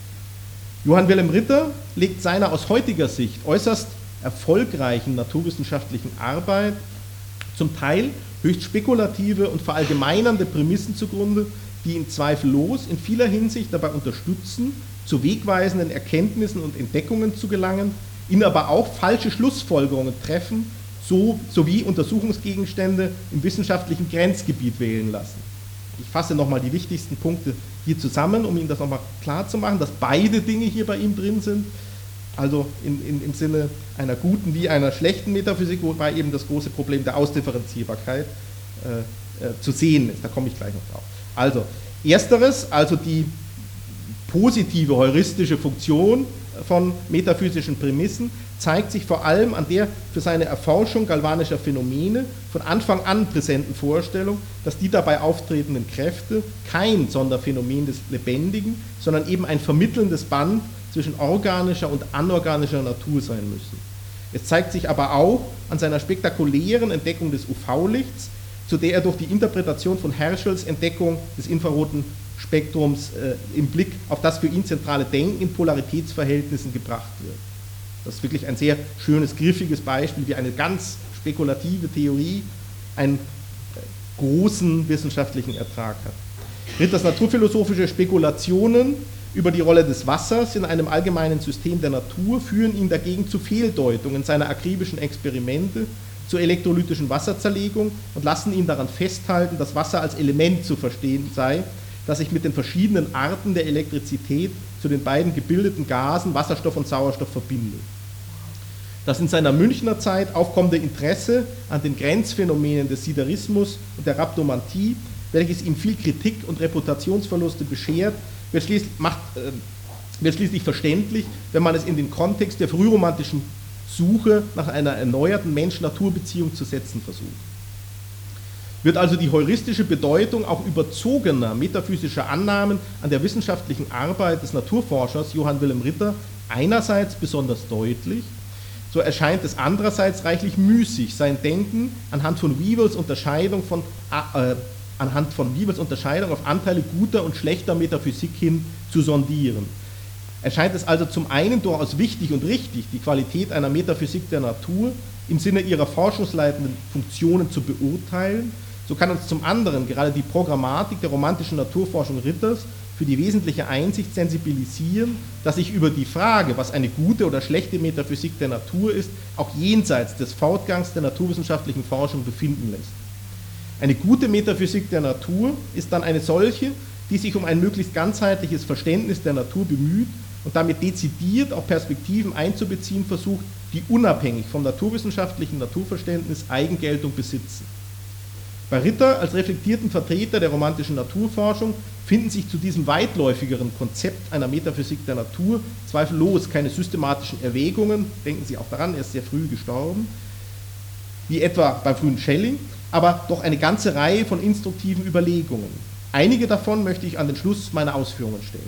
Johann Wilhelm Ritter legt seiner aus heutiger Sicht äußerst erfolgreichen naturwissenschaftlichen Arbeit zum Teil höchst spekulative und verallgemeinernde Prämissen zugrunde, die ihn zweifellos in vieler Hinsicht dabei unterstützen, zu wegweisenden Erkenntnissen und Entdeckungen zu gelangen, ihn aber auch falsche Schlussfolgerungen treffen, sowie Untersuchungsgegenstände im wissenschaftlichen Grenzgebiet wählen lassen. Ich fasse nochmal die wichtigsten Punkte hier zusammen, um Ihnen das nochmal klar zu machen, dass beide Dinge hier bei ihm drin sind. Also im Sinne einer guten wie einer schlechten Metaphysik, wobei eben das große Problem der Ausdifferenzierbarkeit zu sehen ist. Da komme ich gleich noch drauf. Also, ersteres, also die positive heuristische Funktion von metaphysischen Prämissen, zeigt sich vor allem an der für seine Erforschung galvanischer Phänomene von Anfang an präsenten Vorstellung, dass die dabei auftretenden Kräfte kein Sonderphänomen des Lebendigen, sondern eben ein vermittelndes Band zwischen organischer und anorganischer Natur sein müssen. Es zeigt sich aber auch an seiner spektakulären Entdeckung des UV-Lichts, zu der er durch die Interpretation von Herschels Entdeckung des infraroten Spektrums im Blick auf das für ihn zentrale Denken in Polaritätsverhältnissen gebracht wird. Das ist wirklich ein sehr schönes, griffiges Beispiel, wie eine ganz spekulative Theorie einen großen wissenschaftlichen Ertrag hat. Ritters naturphilosophische Spekulationen über die Rolle des Wassers in einem allgemeinen System der Natur führen ihn dagegen zu Fehldeutungen seiner akribischen Experimente zur elektrolytischen Wasserzerlegung und lassen ihn daran festhalten, dass Wasser als Element zu verstehen sei, das sich mit den verschiedenen Arten der Elektrizität zu den beiden gebildeten Gasen Wasserstoff und Sauerstoff verbindet. Das in seiner Münchner Zeit aufkommende Interesse an den Grenzphänomenen des Siderismus und der Rhabdomantie, welches ihm viel Kritik und Reputationsverluste beschert, wird schließlich verständlich, wenn man es in den Kontext der frühromantischen Suche nach einer erneuerten Mensch-Natur-Beziehung zu setzen versucht. Wird also die heuristische Bedeutung auch überzogener metaphysischer Annahmen an der wissenschaftlichen Arbeit des Naturforschers Johann Wilhelm Ritter einerseits besonders deutlich, so erscheint es andererseits reichlich müßig, sein Denken anhand von Weevils Unterscheidung auf Anteile guter und schlechter Metaphysik hin zu sondieren. Erscheint es also zum einen durchaus wichtig und richtig, die Qualität einer Metaphysik der Natur im Sinne ihrer forschungsleitenden Funktionen zu beurteilen, so kann uns zum anderen gerade die Programmatik der romantischen Naturforschung Ritters für die wesentliche Einsicht sensibilisieren, dass sich über die Frage, was eine gute oder schlechte Metaphysik der Natur ist, auch jenseits des Fortgangs der naturwissenschaftlichen Forschung befinden lässt. Eine gute Metaphysik der Natur ist dann eine solche, die sich um ein möglichst ganzheitliches Verständnis der Natur bemüht und damit dezidiert auch Perspektiven einzubeziehen versucht, die unabhängig vom naturwissenschaftlichen Naturverständnis Eigengeltung besitzen. Bei Ritter als reflektierten Vertreter der romantischen Naturforschung finden sich zu diesem weitläufigeren Konzept einer Metaphysik der Natur zweifellos keine systematischen Erwägungen, denken Sie auch daran, er ist sehr früh gestorben, wie etwa beim frühen Schelling, aber doch eine ganze Reihe von instruktiven Überlegungen. Einige davon möchte ich an den Schluss meiner Ausführungen stellen.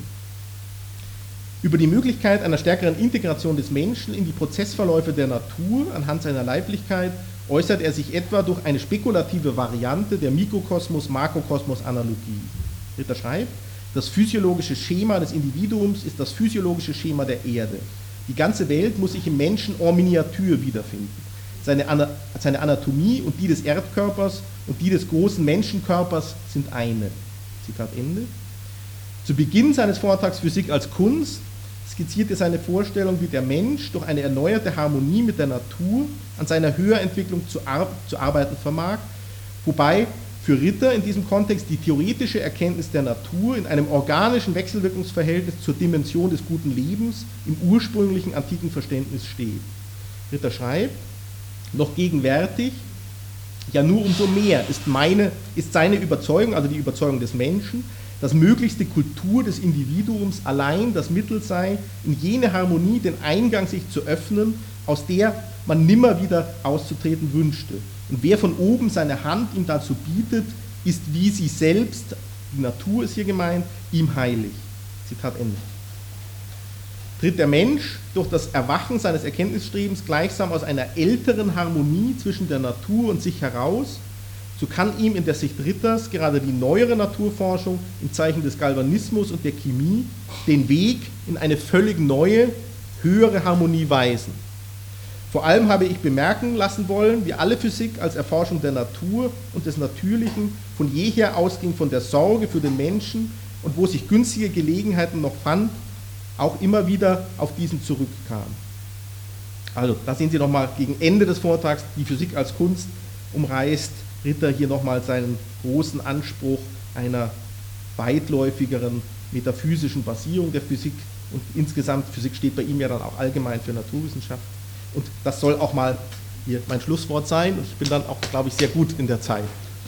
Über die Möglichkeit einer stärkeren Integration des Menschen in die Prozessverläufe der Natur anhand seiner Leiblichkeit äußert er sich etwa durch eine spekulative Variante der Mikrokosmos-Makrokosmos-Analogie. Ritter schreibt, das physiologische Schema des Individuums ist das physiologische Schema der Erde. Die ganze Welt muss sich im Menschen en miniature wiederfinden. Seine Anatomie und die des Erdkörpers und die des großen Menschenkörpers sind eine. Zitat Ende. Zu Beginn seines Vortrags Physik als Kunst skizziert er seine Vorstellung, wie der Mensch durch eine erneuerte Harmonie mit der Natur an seiner Höherentwicklung zu arbeiten vermag, wobei für Ritter in diesem Kontext die theoretische Erkenntnis der Natur in einem organischen Wechselwirkungsverhältnis zur Dimension des guten Lebens im ursprünglichen antiken Verständnis steht. Ritter schreibt, noch gegenwärtig, ja nur umso mehr ist seine Überzeugung, also die Überzeugung des Menschen, dass möglichste Kultur des Individuums allein das Mittel sei, in jene Harmonie den Eingang sich zu öffnen, aus der man nimmer wieder auszutreten wünschte. Und wer von oben seine Hand ihm dazu bietet, ist wie sie selbst, die Natur ist hier gemeint, ihm heilig. Zitat Ende. Tritt der Mensch durch das Erwachen seines Erkenntnisstrebens gleichsam aus einer älteren Harmonie zwischen der Natur und sich heraus, so kann ihm in der Sicht Ritters gerade die neuere Naturforschung im Zeichen des Galvanismus und der Chemie den Weg in eine völlig neue, höhere Harmonie weisen. Vor allem habe ich bemerken lassen wollen, wie alle Physik als Erforschung der Natur und des Natürlichen von jeher ausging von der Sorge für den Menschen und wo sich günstige Gelegenheiten noch fand, auch immer wieder auf diesen zurückkam. Also, da sehen Sie nochmal gegen Ende des Vortrags, die Physik als Kunst umreißt Ritter hier nochmal seinen großen Anspruch einer weitläufigeren metaphysischen Basierung der Physik und insgesamt, Physik steht bei ihm ja dann auch allgemein für Naturwissenschaft. Und das soll auch mal hier mein Schlusswort sein und ich bin dann auch, glaube ich, sehr gut in der Zeit.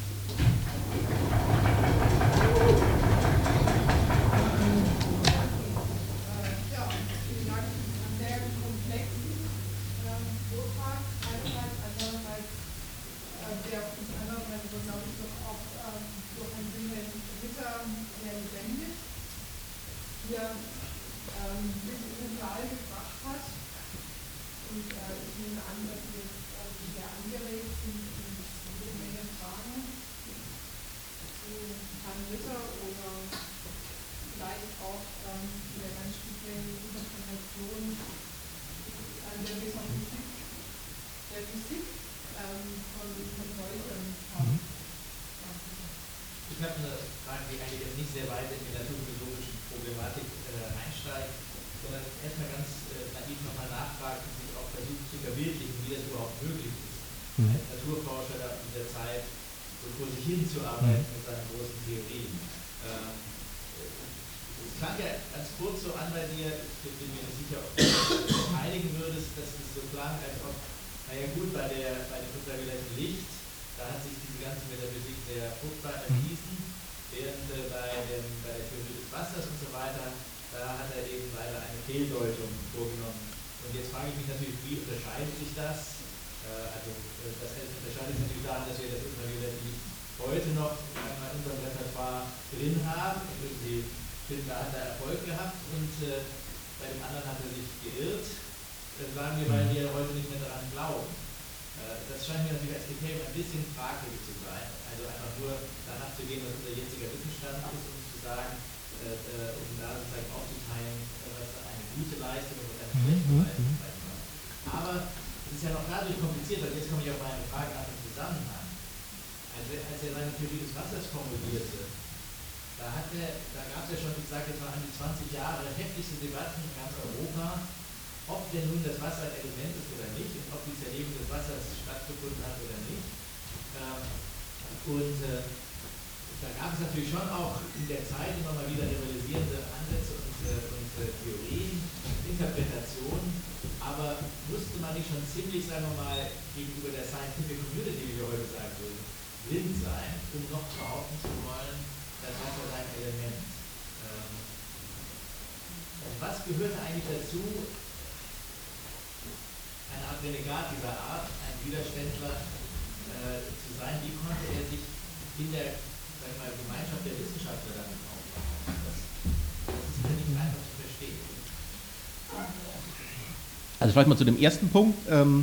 Also vielleicht mal zu dem ersten Punkt.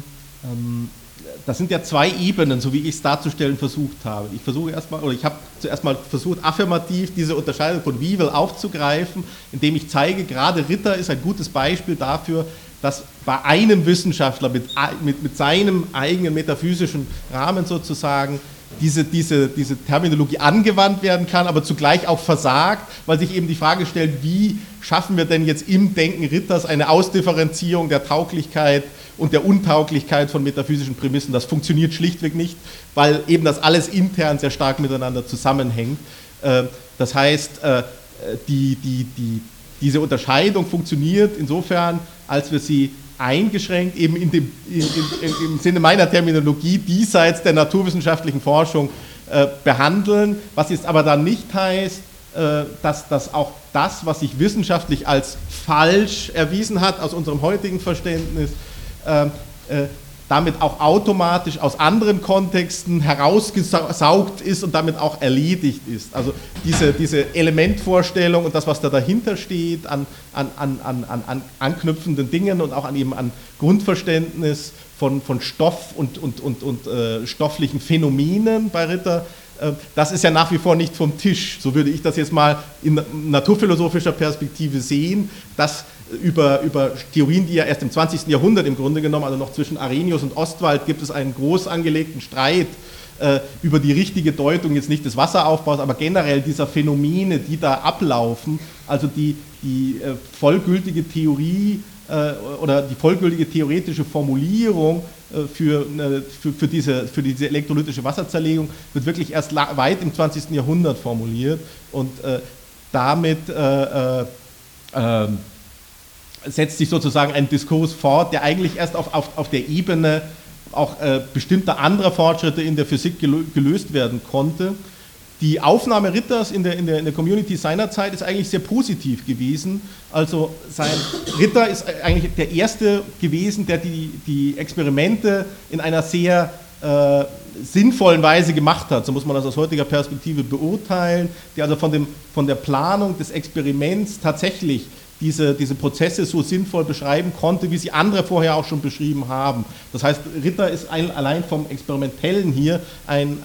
Das sind ja zwei Ebenen, so wie ich es darzustellen versucht habe. Ich habe zuerst mal versucht, affirmativ diese Unterscheidung von Wievel aufzugreifen, indem ich zeige, gerade Ritter ist ein gutes Beispiel dafür, dass bei einem Wissenschaftler mit seinem eigenen metaphysischen Rahmen sozusagen diese Terminologie angewandt werden kann, aber zugleich auch versagt, weil sich eben die Frage stellt, wie schaffen wir denn jetzt im Denken Ritters eine Ausdifferenzierung der Tauglichkeit und der Untauglichkeit von metaphysischen Prämissen. Das funktioniert schlichtweg nicht, weil eben das alles intern sehr stark miteinander zusammenhängt. Das heißt, diese Unterscheidung funktioniert insofern, als wir sie eingeschränkt eben im Sinne meiner Terminologie diesseits der naturwissenschaftlichen Forschung behandeln, was jetzt aber dann nicht heißt, dass auch das, was sich wissenschaftlich als falsch erwiesen hat aus unserem heutigen Verständnis, damit auch automatisch aus anderen Kontexten herausgesaugt ist und damit auch erledigt ist. Also diese Elementvorstellung und das, was da dahinter steht, an anknüpfenden Dingen und auch an Grundverständnis von Stoff und stofflichen Phänomenen bei Ritter, das ist ja nach wie vor nicht vom Tisch. So würde ich das jetzt mal in naturphilosophischer Perspektive sehen, dass über Theorien, die ja erst im 20. Jahrhundert im Grunde genommen, also noch zwischen Arrhenius und Ostwald, gibt es einen groß angelegten Streit über die richtige Deutung jetzt nicht des Wasseraufbaus, aber generell dieser Phänomene, die da ablaufen, also die vollgültige Theorie oder die vollgültige theoretische Formulierung für diese elektrolytische Wasserzerlegung wird wirklich erst weit im 20. Jahrhundert formuliert und damit setzt sich sozusagen ein Diskurs fort, der eigentlich erst auf der Ebene auch bestimmter anderer Fortschritte in der Physik gelöst werden konnte. Die Aufnahme Ritters in der Community seinerzeit ist eigentlich sehr positiv gewesen. Also Ritter ist eigentlich der Erste gewesen, der die Experimente in einer sehr sinnvollen Weise gemacht hat. So muss man das aus heutiger Perspektive beurteilen, der also von der Planung des Experiments tatsächlich diese Prozesse so sinnvoll beschreiben konnte, wie sie andere vorher auch schon beschrieben haben. Das heißt, Ritter ist allein vom Experimentellen hier ein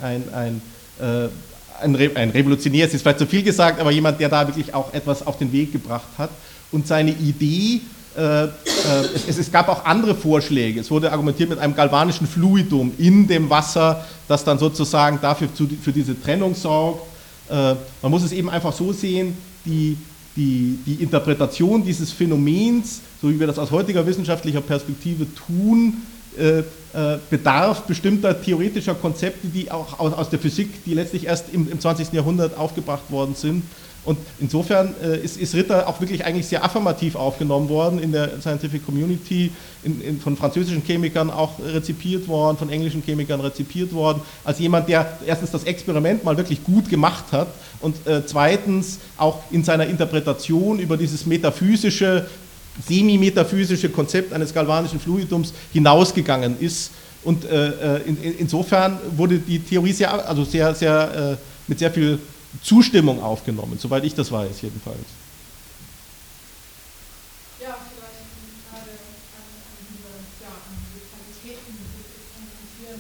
Revolutionär, ist vielleicht zu viel gesagt, aber jemand, der da wirklich auch etwas auf den Weg gebracht hat. Und seine Idee, es gab auch andere Vorschläge. Es wurde argumentiert mit einem galvanischen Fluidum in dem Wasser, das dann sozusagen dafür für diese Trennung sorgt. Man muss es eben einfach so sehen, die Interpretation dieses Phänomens, so wie wir das aus heutiger wissenschaftlicher Perspektive tun, bedarf bestimmter theoretischer Konzepte, die auch aus der Physik, die letztlich erst im 20. Jahrhundert aufgebracht worden sind. Und insofern ist Ritter auch wirklich eigentlich sehr affirmativ aufgenommen worden in der Scientific Community, von französischen Chemikern auch rezipiert worden, von englischen Chemikern rezipiert worden, als jemand, der erstens das Experiment mal wirklich gut gemacht hat und zweitens auch in seiner Interpretation über dieses metaphysische, semi-metaphysische Konzept eines galvanischen Fluidums hinausgegangen ist. Und insofern wurde die Theorie mit sehr viel Zustimmung aufgenommen, soweit ich das weiß jedenfalls. Ja, vielleicht gerade an diese Qualitäten, die das Experimentieren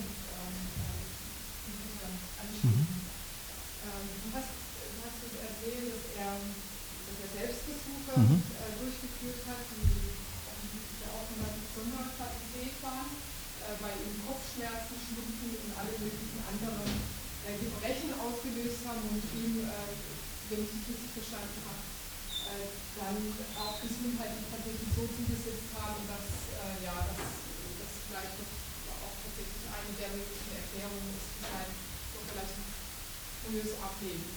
anschließen. Du hast uns erzählt, dass er Selbstversuche durchgeführt hat, die ja auch von einer besonderen Qualität waren, bei ihm Kopfschmerzen, Schnupfen und alle möglichen anderen Gebrechen ausgelöst haben und ihm, wenn ich das richtig verstanden habe, dann auch gesundheitlich tatsächlich so zugesetzt haben, dass das vielleicht auch tatsächlich eine der möglichen Erklärungen ist, weshalb so vielleicht ein frühes Ableben.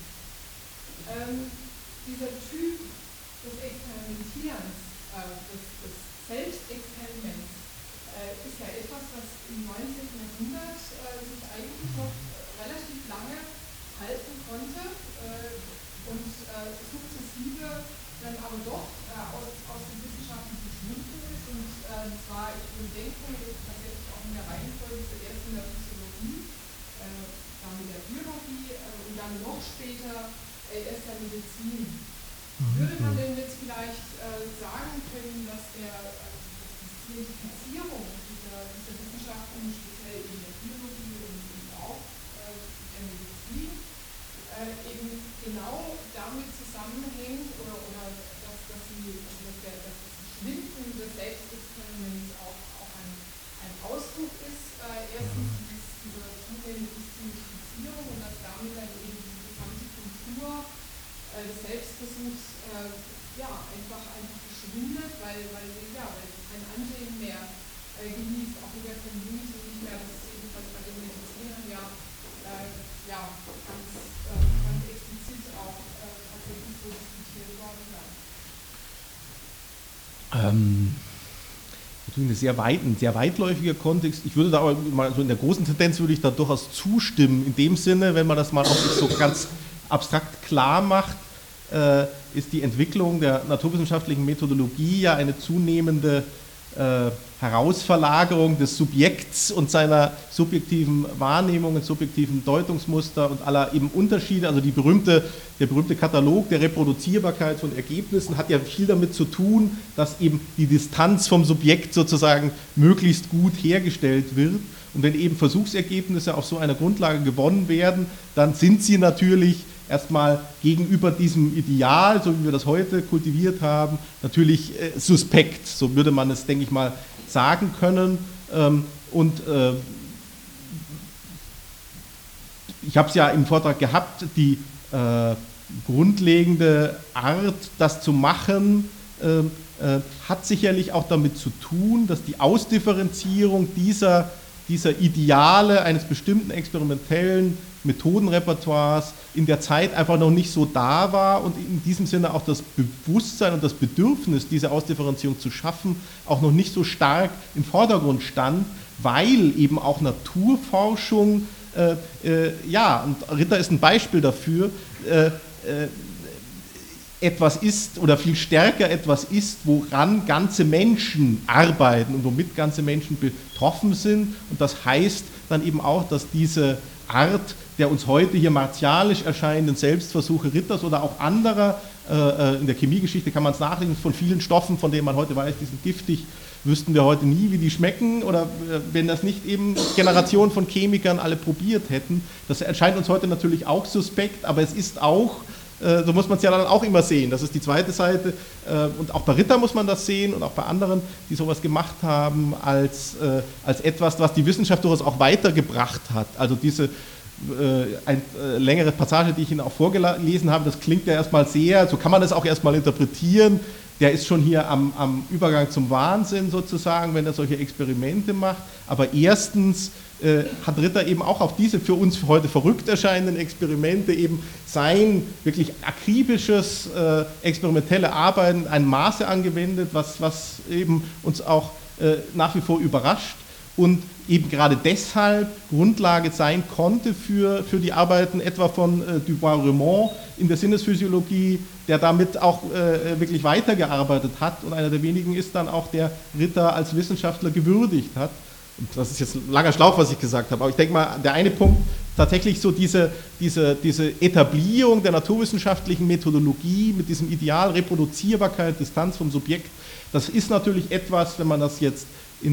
Dieser Typ des Experimentierens, des Selbstexperiments, ist ja etwas, was im 19. Jahrhundert sich eigentlich noch relativ lange halten konnte und sukzessive dann aber doch aus den Wissenschaften verschwunden ist. Und zwar, ich würde denken, tatsächlich auch in der Reihenfolge zuerst in der Physiologie, dann in der Biologie und dann noch später erst der Medizin. Würde man denn jetzt vielleicht sagen können, dass die Identifizierung dieser Wissenschaften, speziell in der Biologie und auch der Medizin, eben genau damit zusammenhängt oder dass das Verschwinden des Selbstexperiments auch ein Ausdruck ist, erstens dieser zunehmenden Systematisierung und dass damit dann eben diese gesamte Kultur des Selbstversuchs einfach verschwindet, weil kein Ansehen mehr genießt, auch in der Community nicht mehr, das ist jedenfalls bei den Medizinern ganz explizit auch tatsächlich so diskutiert worden sein. Ein sehr weitläufiger Kontext. Ich würde da aber mal so in der großen Tendenz würde ich da durchaus zustimmen. In dem Sinne, wenn man das mal auch so ganz abstrakt klar macht, ist die Entwicklung der naturwissenschaftlichen Methodologie ja eine zunehmende Herausverlagerung des Subjekts und seiner subjektiven Wahrnehmung und subjektiven Deutungsmuster und aller eben Unterschiede, also der berühmte Katalog der Reproduzierbarkeit von Ergebnissen hat ja viel damit zu tun, dass eben die Distanz vom Subjekt sozusagen möglichst gut hergestellt wird. Und wenn eben Versuchsergebnisse auf so einer Grundlage gewonnen werden, dann sind sie natürlich erstmal gegenüber diesem Ideal, so wie wir das heute kultiviert haben, natürlich suspekt, so würde man es, denke ich mal, sagen können. Ich habe es ja im Vortrag gehabt, die grundlegende Art, das zu machen, hat sicherlich auch damit zu tun, dass die Ausdifferenzierung dieser Ideale eines bestimmten experimentellen Methodenrepertoires in der Zeit einfach noch nicht so da war und in diesem Sinne auch das Bewusstsein und das Bedürfnis, diese Ausdifferenzierung zu schaffen, auch noch nicht so stark im Vordergrund stand, weil eben auch Naturforschung, und Ritter ist ein Beispiel dafür, etwas ist oder viel stärker etwas ist, woran ganze Menschen arbeiten und womit ganze Menschen betroffen sind. Und das heißt dann eben auch, dass diese Art der uns heute hier martialisch erscheinenden Selbstversuche Ritters oder auch anderer, in der Chemiegeschichte kann man es nachlesen, von vielen Stoffen, von denen man heute weiß, die sind giftig, wüssten wir heute nie, wie die schmecken, oder wenn das nicht eben Generationen von Chemikern alle probiert hätten. Das erscheint uns heute natürlich auch suspekt, aber es ist auch, so muss man es ja dann auch immer sehen, das ist die zweite Seite, und auch bei Ritter muss man das sehen und auch bei anderen, die sowas gemacht haben, als etwas, was die Wissenschaft durchaus auch weitergebracht hat. Also diese eine längere Passage, die ich Ihnen auch vorgelesen habe, das klingt ja erstmal sehr, so kann man das auch erstmal interpretieren, der ist schon hier am Übergang zum Wahnsinn sozusagen, wenn er solche Experimente macht, aber erstens hat Ritter eben auch auf diese für uns heute verrückt erscheinenden Experimente eben sein wirklich akribisches experimentelle Arbeiten in einem Maße angewendet, was eben uns auch nach wie vor überrascht und eben gerade deshalb Grundlage sein konnte für die Arbeiten etwa von Dubois-Reymond in der Sinnesphysiologie, der damit auch wirklich weitergearbeitet hat und einer der wenigen ist dann auch, der Ritter als Wissenschaftler gewürdigt hat. Und das ist jetzt ein langer Schlauch, was ich gesagt habe, aber ich denke mal, der eine Punkt, tatsächlich so diese Etablierung der naturwissenschaftlichen Methodologie mit diesem Ideal Reproduzierbarkeit, Distanz vom Subjekt, das ist natürlich etwas, wenn man das jetzt in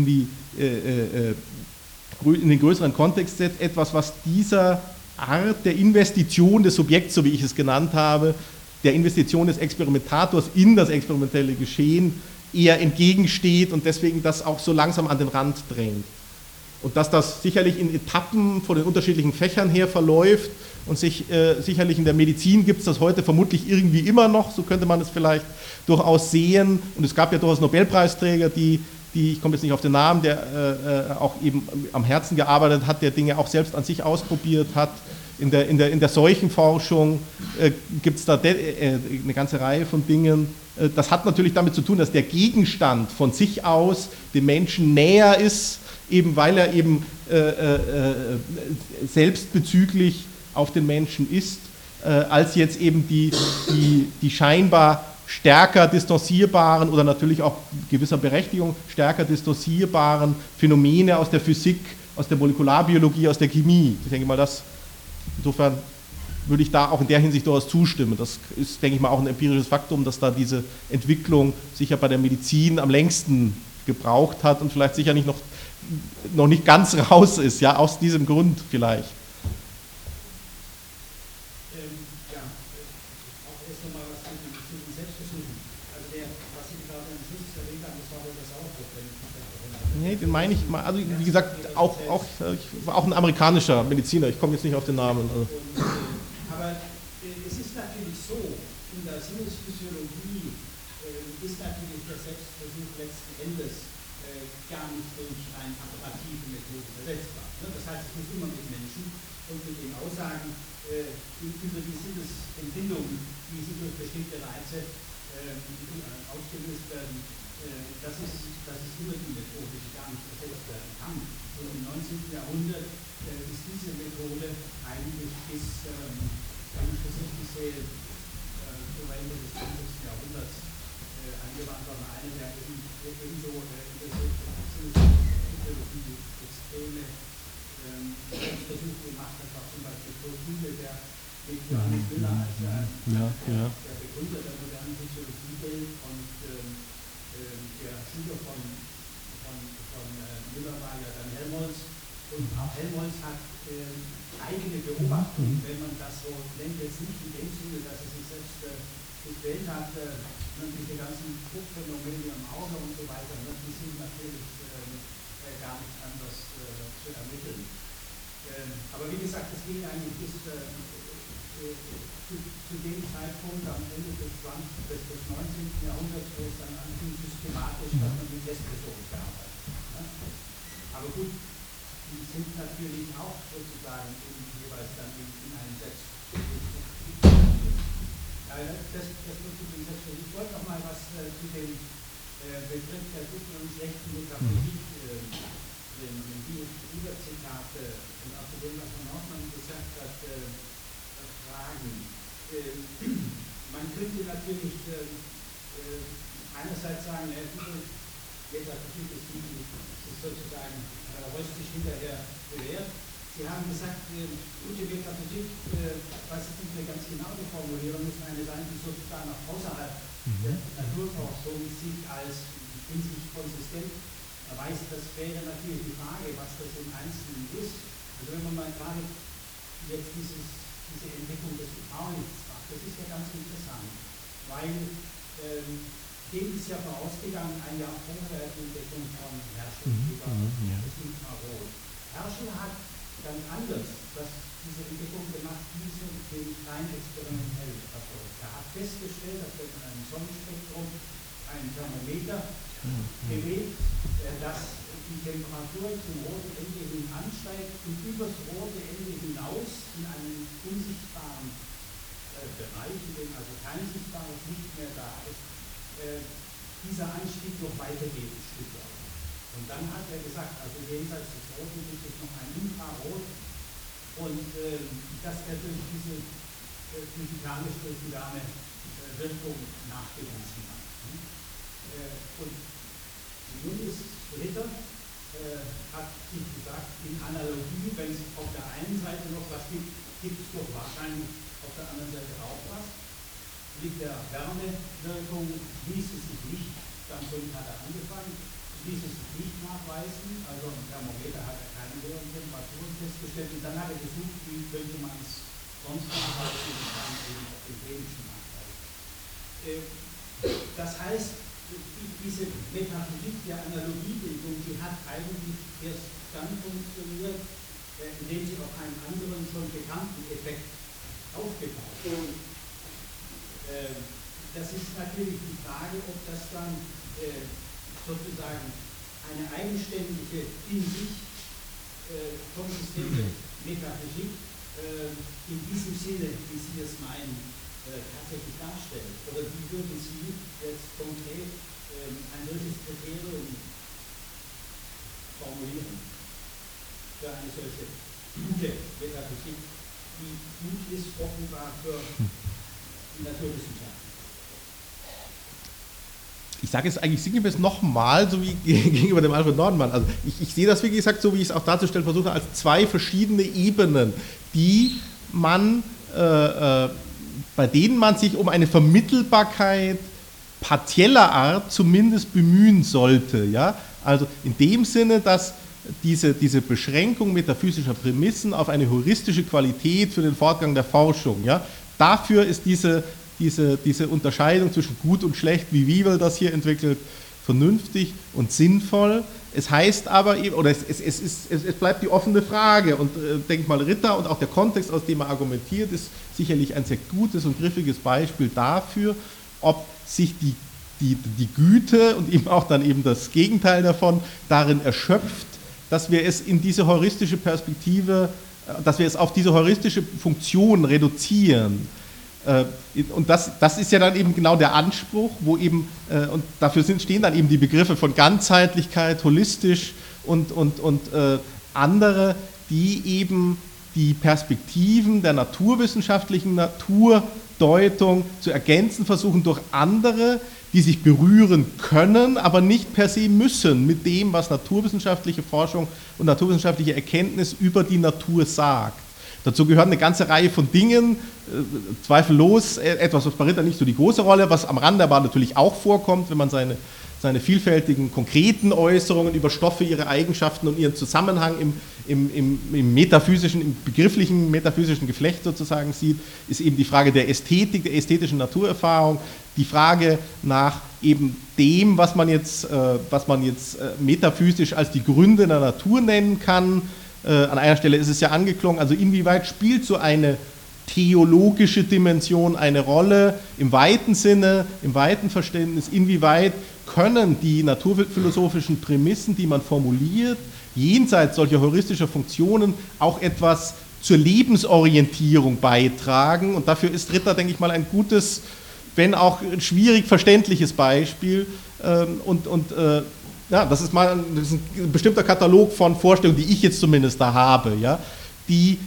den größeren Kontext setzt, etwas, was dieser Art der Investition des Subjekts, so wie ich es genannt habe, der Investition des Experimentators in das experimentelle Geschehen eher entgegensteht und deswegen das auch so langsam an den Rand drängt. Und dass das sicherlich in Etappen von den unterschiedlichen Fächern her verläuft und sicherlich in der Medizin gibt es das heute vermutlich irgendwie immer noch, so könnte man es vielleicht durchaus sehen. Und es gab ja durchaus Nobelpreisträger, ich komme jetzt nicht auf den Namen, der auch eben am Herzen gearbeitet hat, der Dinge auch selbst an sich ausprobiert hat. In der Seuchenforschung gibt es da eine ganze Reihe von Dingen. Das hat natürlich damit zu tun, dass der Gegenstand von sich aus dem Menschen näher ist, eben weil er eben selbstbezüglich auf den Menschen ist, als jetzt eben die scheinbar stärker distanzierbaren oder natürlich auch gewisser Berechtigung stärker distanzierbaren Phänomene aus der Physik, aus der Molekularbiologie, aus der Chemie. Ich denke mal, insofern würde ich da auch in der Hinsicht durchaus zustimmen. Das ist, denke ich mal, auch ein empirisches Faktum, dass da diese Entwicklung sicher bei der Medizin am längsten gebraucht hat und vielleicht sicher noch nicht ganz raus ist, ja, aus diesem Grund vielleicht. Nee, den meine ich mal, also wie gesagt, auch ein amerikanischer Mediziner, ich komme jetzt nicht auf den Namen. Also. Aber es ist natürlich so, in der Sinnesphysiologie ist natürlich der Selbstversuch letzten Endes gar nicht durch eine apparative Methode ersetzbar. Das heißt, es muss immer mit Menschen und mit den Aussagen über die Sinnesempfindungen, die sie durch bestimmte Reize ausgelöst werden, das ist immer die Methode, die gar nicht ersetzt werden kann. Und im 19. Jahrhundert ist diese Methode eigentlich bis, wenn ich das richtig sehe, zum Ende des 20. Jahrhunderts angewandt sondern einer, der ebenso in der Psychologie extreme Versuche gemacht hat, war zum Beispiel Kurt Hügel, der mit Johannes Müller als der Begründer der modernen Soziologie gilt und der Schüler von Müller war ja dann Helmholtz. Und auch Helmholtz hat eigene Beobachtungen, wenn man das so nennt, jetzt nicht in dem Sinne, dass er sich selbst gestellt hat, diese ganzen Druckphänomene am Auge und so weiter, die sind natürlich gar nicht anders zu ermitteln. Aber wie gesagt, es ging eigentlich bis zu dem Zeitpunkt am Ende des 19. Jahrhunderts, wo es dann anfing, systematisch, dass man mit Testpersonen gearbeitet hat. Aber gut, die sind natürlich auch sozusagen jeweils dann in einem Selbst. Ich wollte noch mal was zu dem Begriff der guten und schlechten Metaphysik, den Bibelzitate und auch zu dem, was Herr Nordmann gesagt hat, fragen. Man könnte natürlich einerseits sagen, Metaphysik ist sozusagen röstisch hinterher bewährt. Sie haben gesagt, gute Metaphysik, was ist nicht mehr ganz genau die Formulierung, müssen eine sein, die sozusagen auch außerhalb der Naturforschung sich als in sich konsistent erweist. Das wäre natürlich die Frage, was das im Einzelnen ist. Also wenn man mal gerade jetzt diese Entdeckung des Vertrauens macht, das ist ja ganz interessant, weil dem ist ja vorausgegangen ein Jahr vorher die Entdeckung von Herschel über das Infrarot. Herschel hat ganz anders diese Entdeckung gemacht, diese nämlich rein experimentell erfolgt. Er hat festgestellt, dass wenn man einem Sonnenspektrum ein Thermometer bewegt, dass die Temperatur zum roten Ende hin ansteigt und übers rote Ende hinaus in einen unsichtbaren Bereich, in dem also kein sichtbares Licht mehr da ist, dieser Anstieg noch weitergeht ein Stück weit. Und dann hat er gesagt, also jenseits des Roten gibt es noch ein Infrarot und dass er durch diese physikalisch-durchgegane Wirkung nachgewiesen hat. Und Julius Ritter hat sich gesagt, in Analogie, wenn es auf der einen Seite noch was gibt, gibt es doch wahrscheinlich auf der anderen Seite auch was. Mit der Wärmewirkung ließ es sich nicht, ganz so hat er angefangen, ließ es sich nicht nachweisen, also ein Thermometer hat er keine höheren Temperaturen festgestellt und dann hat er gesucht, wie könnte man es sonst nachweisen und dann eben auf den chemischen nachweisen. Das heißt, diese Metaphysik der Analogiebildung, die hat eigentlich erst dann funktioniert, indem sie auf einen anderen schon bekannten Effekt aufgebaut hat. Das ist natürlich die Frage, ob das dann sozusagen eine eigenständige, in sich konsistente Metaphysik in diesem Sinne, wie Sie es meinen, tatsächlich darstellt. Oder wie würden Sie jetzt konkret ein solches Kriterium formulieren für eine solche gute Metaphysik, die gut ist offenbar für die Naturwissenschaften? Ich sage es eigentlich sinngemäß nochmal, so wie gegenüber dem Alfred Nordenmann. Also ich sehe das, wie gesagt, so wie ich es auch darzustellen versuche, als zwei verschiedene Ebenen, die man, bei denen man sich um eine Vermittelbarkeit partieller Art zumindest bemühen sollte. Ja? Also in dem Sinne, dass diese Beschränkung metaphysischer Prämissen auf eine heuristische Qualität für den Fortgang der Forschung, ja? Dafür ist diese Unterscheidung zwischen gut und schlecht, wie Wiewel das hier entwickelt, vernünftig und sinnvoll. Es heißt aber, oder es bleibt die offene Frage und Denkmal Ritter und auch der Kontext, aus dem er argumentiert, ist sicherlich ein sehr gutes und griffiges Beispiel dafür, ob sich die Güte und eben auch dann eben das Gegenteil davon darin erschöpft, dass wir es in diese heuristische Perspektive, dass wir es auf diese heuristische Funktion reduzieren. Und das ist ja dann eben genau der Anspruch, wo eben, und dafür stehen dann eben die Begriffe von Ganzheitlichkeit, holistisch und andere, die eben die Perspektiven der naturwissenschaftlichen Natur Deutung zu ergänzen versuchen durch andere, die sich berühren können, aber nicht per se müssen mit dem, was naturwissenschaftliche Forschung und naturwissenschaftliche Erkenntnis über die Natur sagt. Dazu gehört eine ganze Reihe von Dingen, zweifellos etwas, was bei Ritter nicht so die große Rolle, was am Rande aber natürlich auch vorkommt, wenn man seine vielfältigen, konkreten Äußerungen über Stoffe, ihre Eigenschaften und ihren Zusammenhang im metaphysischen, im begrifflichen metaphysischen Geflecht sozusagen sieht, ist eben die Frage der Ästhetik, der ästhetischen Naturerfahrung, die Frage nach eben dem, was man jetzt metaphysisch als die Gründe der Natur nennen kann. An einer Stelle ist es ja angeklungen, also inwieweit spielt so eine theologische Dimension eine Rolle im weiten Sinne, im weiten Verständnis, inwieweit können die naturphilosophischen Prämissen, die man formuliert, jenseits solcher heuristischer Funktionen auch etwas zur Lebensorientierung beitragen. Und dafür ist Ritter, denke ich mal, ein gutes, wenn auch schwierig verständliches Beispiel. Ja, das ist ein bestimmter Katalog von Vorstellungen, die ich jetzt zumindest da habe, ja, die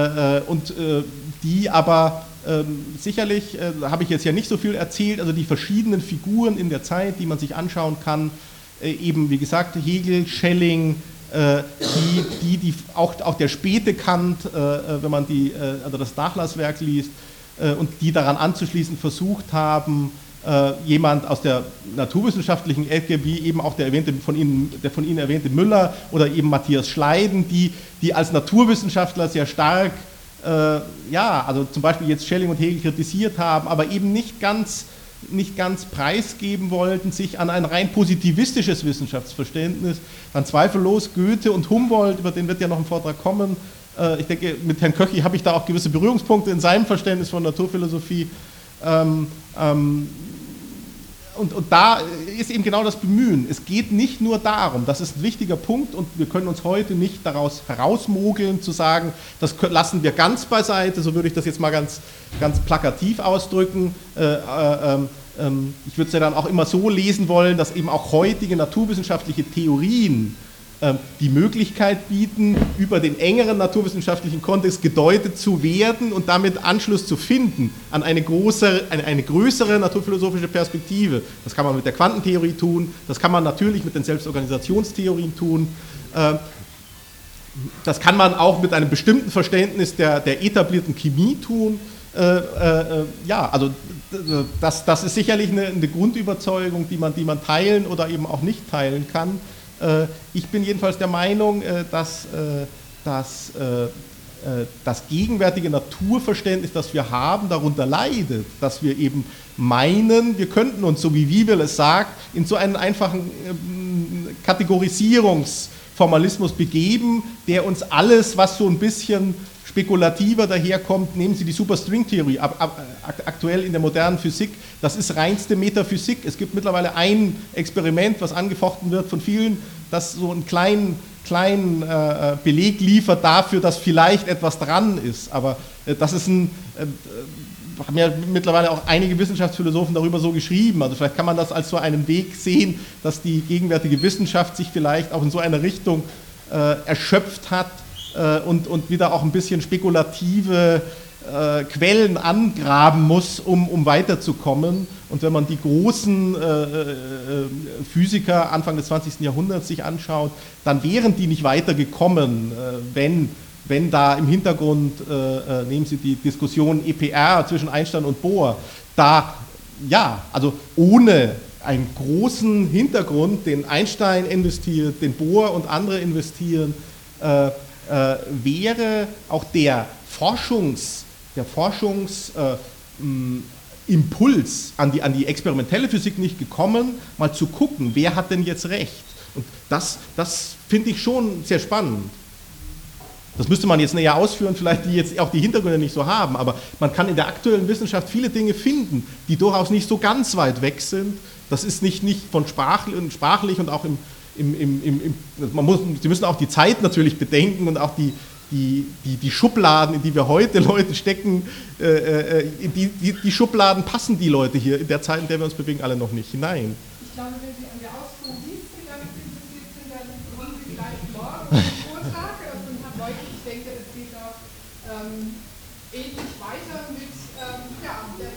aber sicherlich, habe ich jetzt ja nicht so viel erzählt, also die verschiedenen Figuren in der Zeit, die man sich anschauen kann, eben wie gesagt Hegel, Schelling, die auch der späte Kant, wenn man also das Nachlasswerk liest, und die daran anzuschließen versucht haben, jemand aus der naturwissenschaftlichen Ecke, wie eben auch der von Ihnen erwähnte Müller oder eben Matthias Schleiden, die als Naturwissenschaftler sehr stark, also zum Beispiel jetzt Schelling und Hegel kritisiert haben, aber eben nicht ganz preisgeben wollten, sich an ein rein positivistisches Wissenschaftsverständnis, dann zweifellos Goethe und Humboldt, über den wird ja noch ein Vortrag kommen. Ich denke, mit Herrn Köchi habe ich da auch gewisse Berührungspunkte in seinem Verständnis von Naturphilosophie. Und da ist eben genau das Bemühen. Es geht nicht nur darum, das ist ein wichtiger Punkt und wir können uns heute nicht daraus herausmogeln, zu sagen, das lassen wir ganz beiseite, so würde ich das jetzt mal ganz plakativ ausdrücken. Ich würde es ja dann auch immer so lesen wollen, dass eben auch heutige naturwissenschaftliche Theorien die Möglichkeit bieten, über den engeren naturwissenschaftlichen Kontext gedeutet zu werden und damit Anschluss zu finden an eine größere naturphilosophische Perspektive. Das kann man mit der Quantentheorie tun, das kann man natürlich mit den Selbstorganisationstheorien tun, das kann man auch mit einem bestimmten Verständnis der etablierten Chemie tun. Also das ist sicherlich eine Grundüberzeugung, die man teilen oder eben auch nicht teilen kann. Ich bin jedenfalls der Meinung, dass das gegenwärtige Naturverständnis, das wir haben, darunter leidet, dass wir eben meinen, wir könnten uns, so wie Wiebel es sagt, in so einen einfachen Kategorisierungsformalismus begeben, der uns alles, was so ein bisschen spekulativer daherkommt, nehmen Sie die Superstring-Theorie, aktuell in der modernen Physik, das ist reinste Metaphysik. Es gibt mittlerweile ein Experiment, was angefochten wird von vielen, das so einen kleinen Beleg liefert dafür, dass vielleicht etwas dran ist. Aber das ist haben ja mittlerweile auch einige Wissenschaftsphilosophen darüber so geschrieben. Also vielleicht kann man das als so einen Weg sehen, dass die gegenwärtige Wissenschaft sich vielleicht auch in so einer Richtung erschöpft hat, und wieder auch ein bisschen spekulative Quellen angraben muss, um weiterzukommen. Und wenn man die großen Physiker Anfang des 20. Jahrhunderts sich anschaut, dann wären die nicht weitergekommen, wenn da im Hintergrund, nehmen Sie die Diskussion EPR zwischen Einstein und Bohr, also ohne einen großen Hintergrund, den Einstein investiert, den Bohr und andere investieren, wäre auch der Forschungsimpuls an die experimentelle Physik nicht gekommen, mal zu gucken, wer hat denn jetzt recht. Und das finde ich schon sehr spannend. Das müsste man jetzt näher ausführen, vielleicht die jetzt auch die Hintergründe nicht so haben, aber man kann in der aktuellen Wissenschaft viele Dinge finden, die durchaus nicht so ganz weit weg sind. Das ist nicht von sprachlich und auch Sie müssen auch die Zeit natürlich bedenken und auch die Schubladen, in die wir heute Leute stecken, die Schubladen passen die Leute hier in der Zeit, in der wir uns bewegen, alle noch nicht hinein. Ich glaube, wenn Sie an der Ausführung diesgegangen interessiert sind, dann kommen Sie gleich morgen zum Vortrag von Herrn Leute. Ich denke, es geht auch ähnlich weiter mit der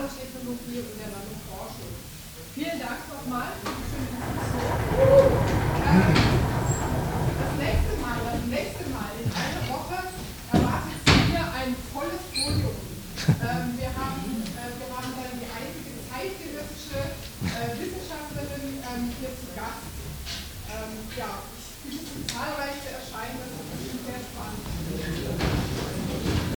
Nanotechnologie und der Nanoforschung. Vielen Dank nochmal für die schöne Diskussion. Das nächste Mal in einer Woche erwartet hier ein volles Podium. Wir haben dann die einzige zeitgenössische Wissenschaftlerin hier zu Gast. Ja, ich bitte Sie zahlreich zu erscheinen, das ist bestimmt sehr spannend.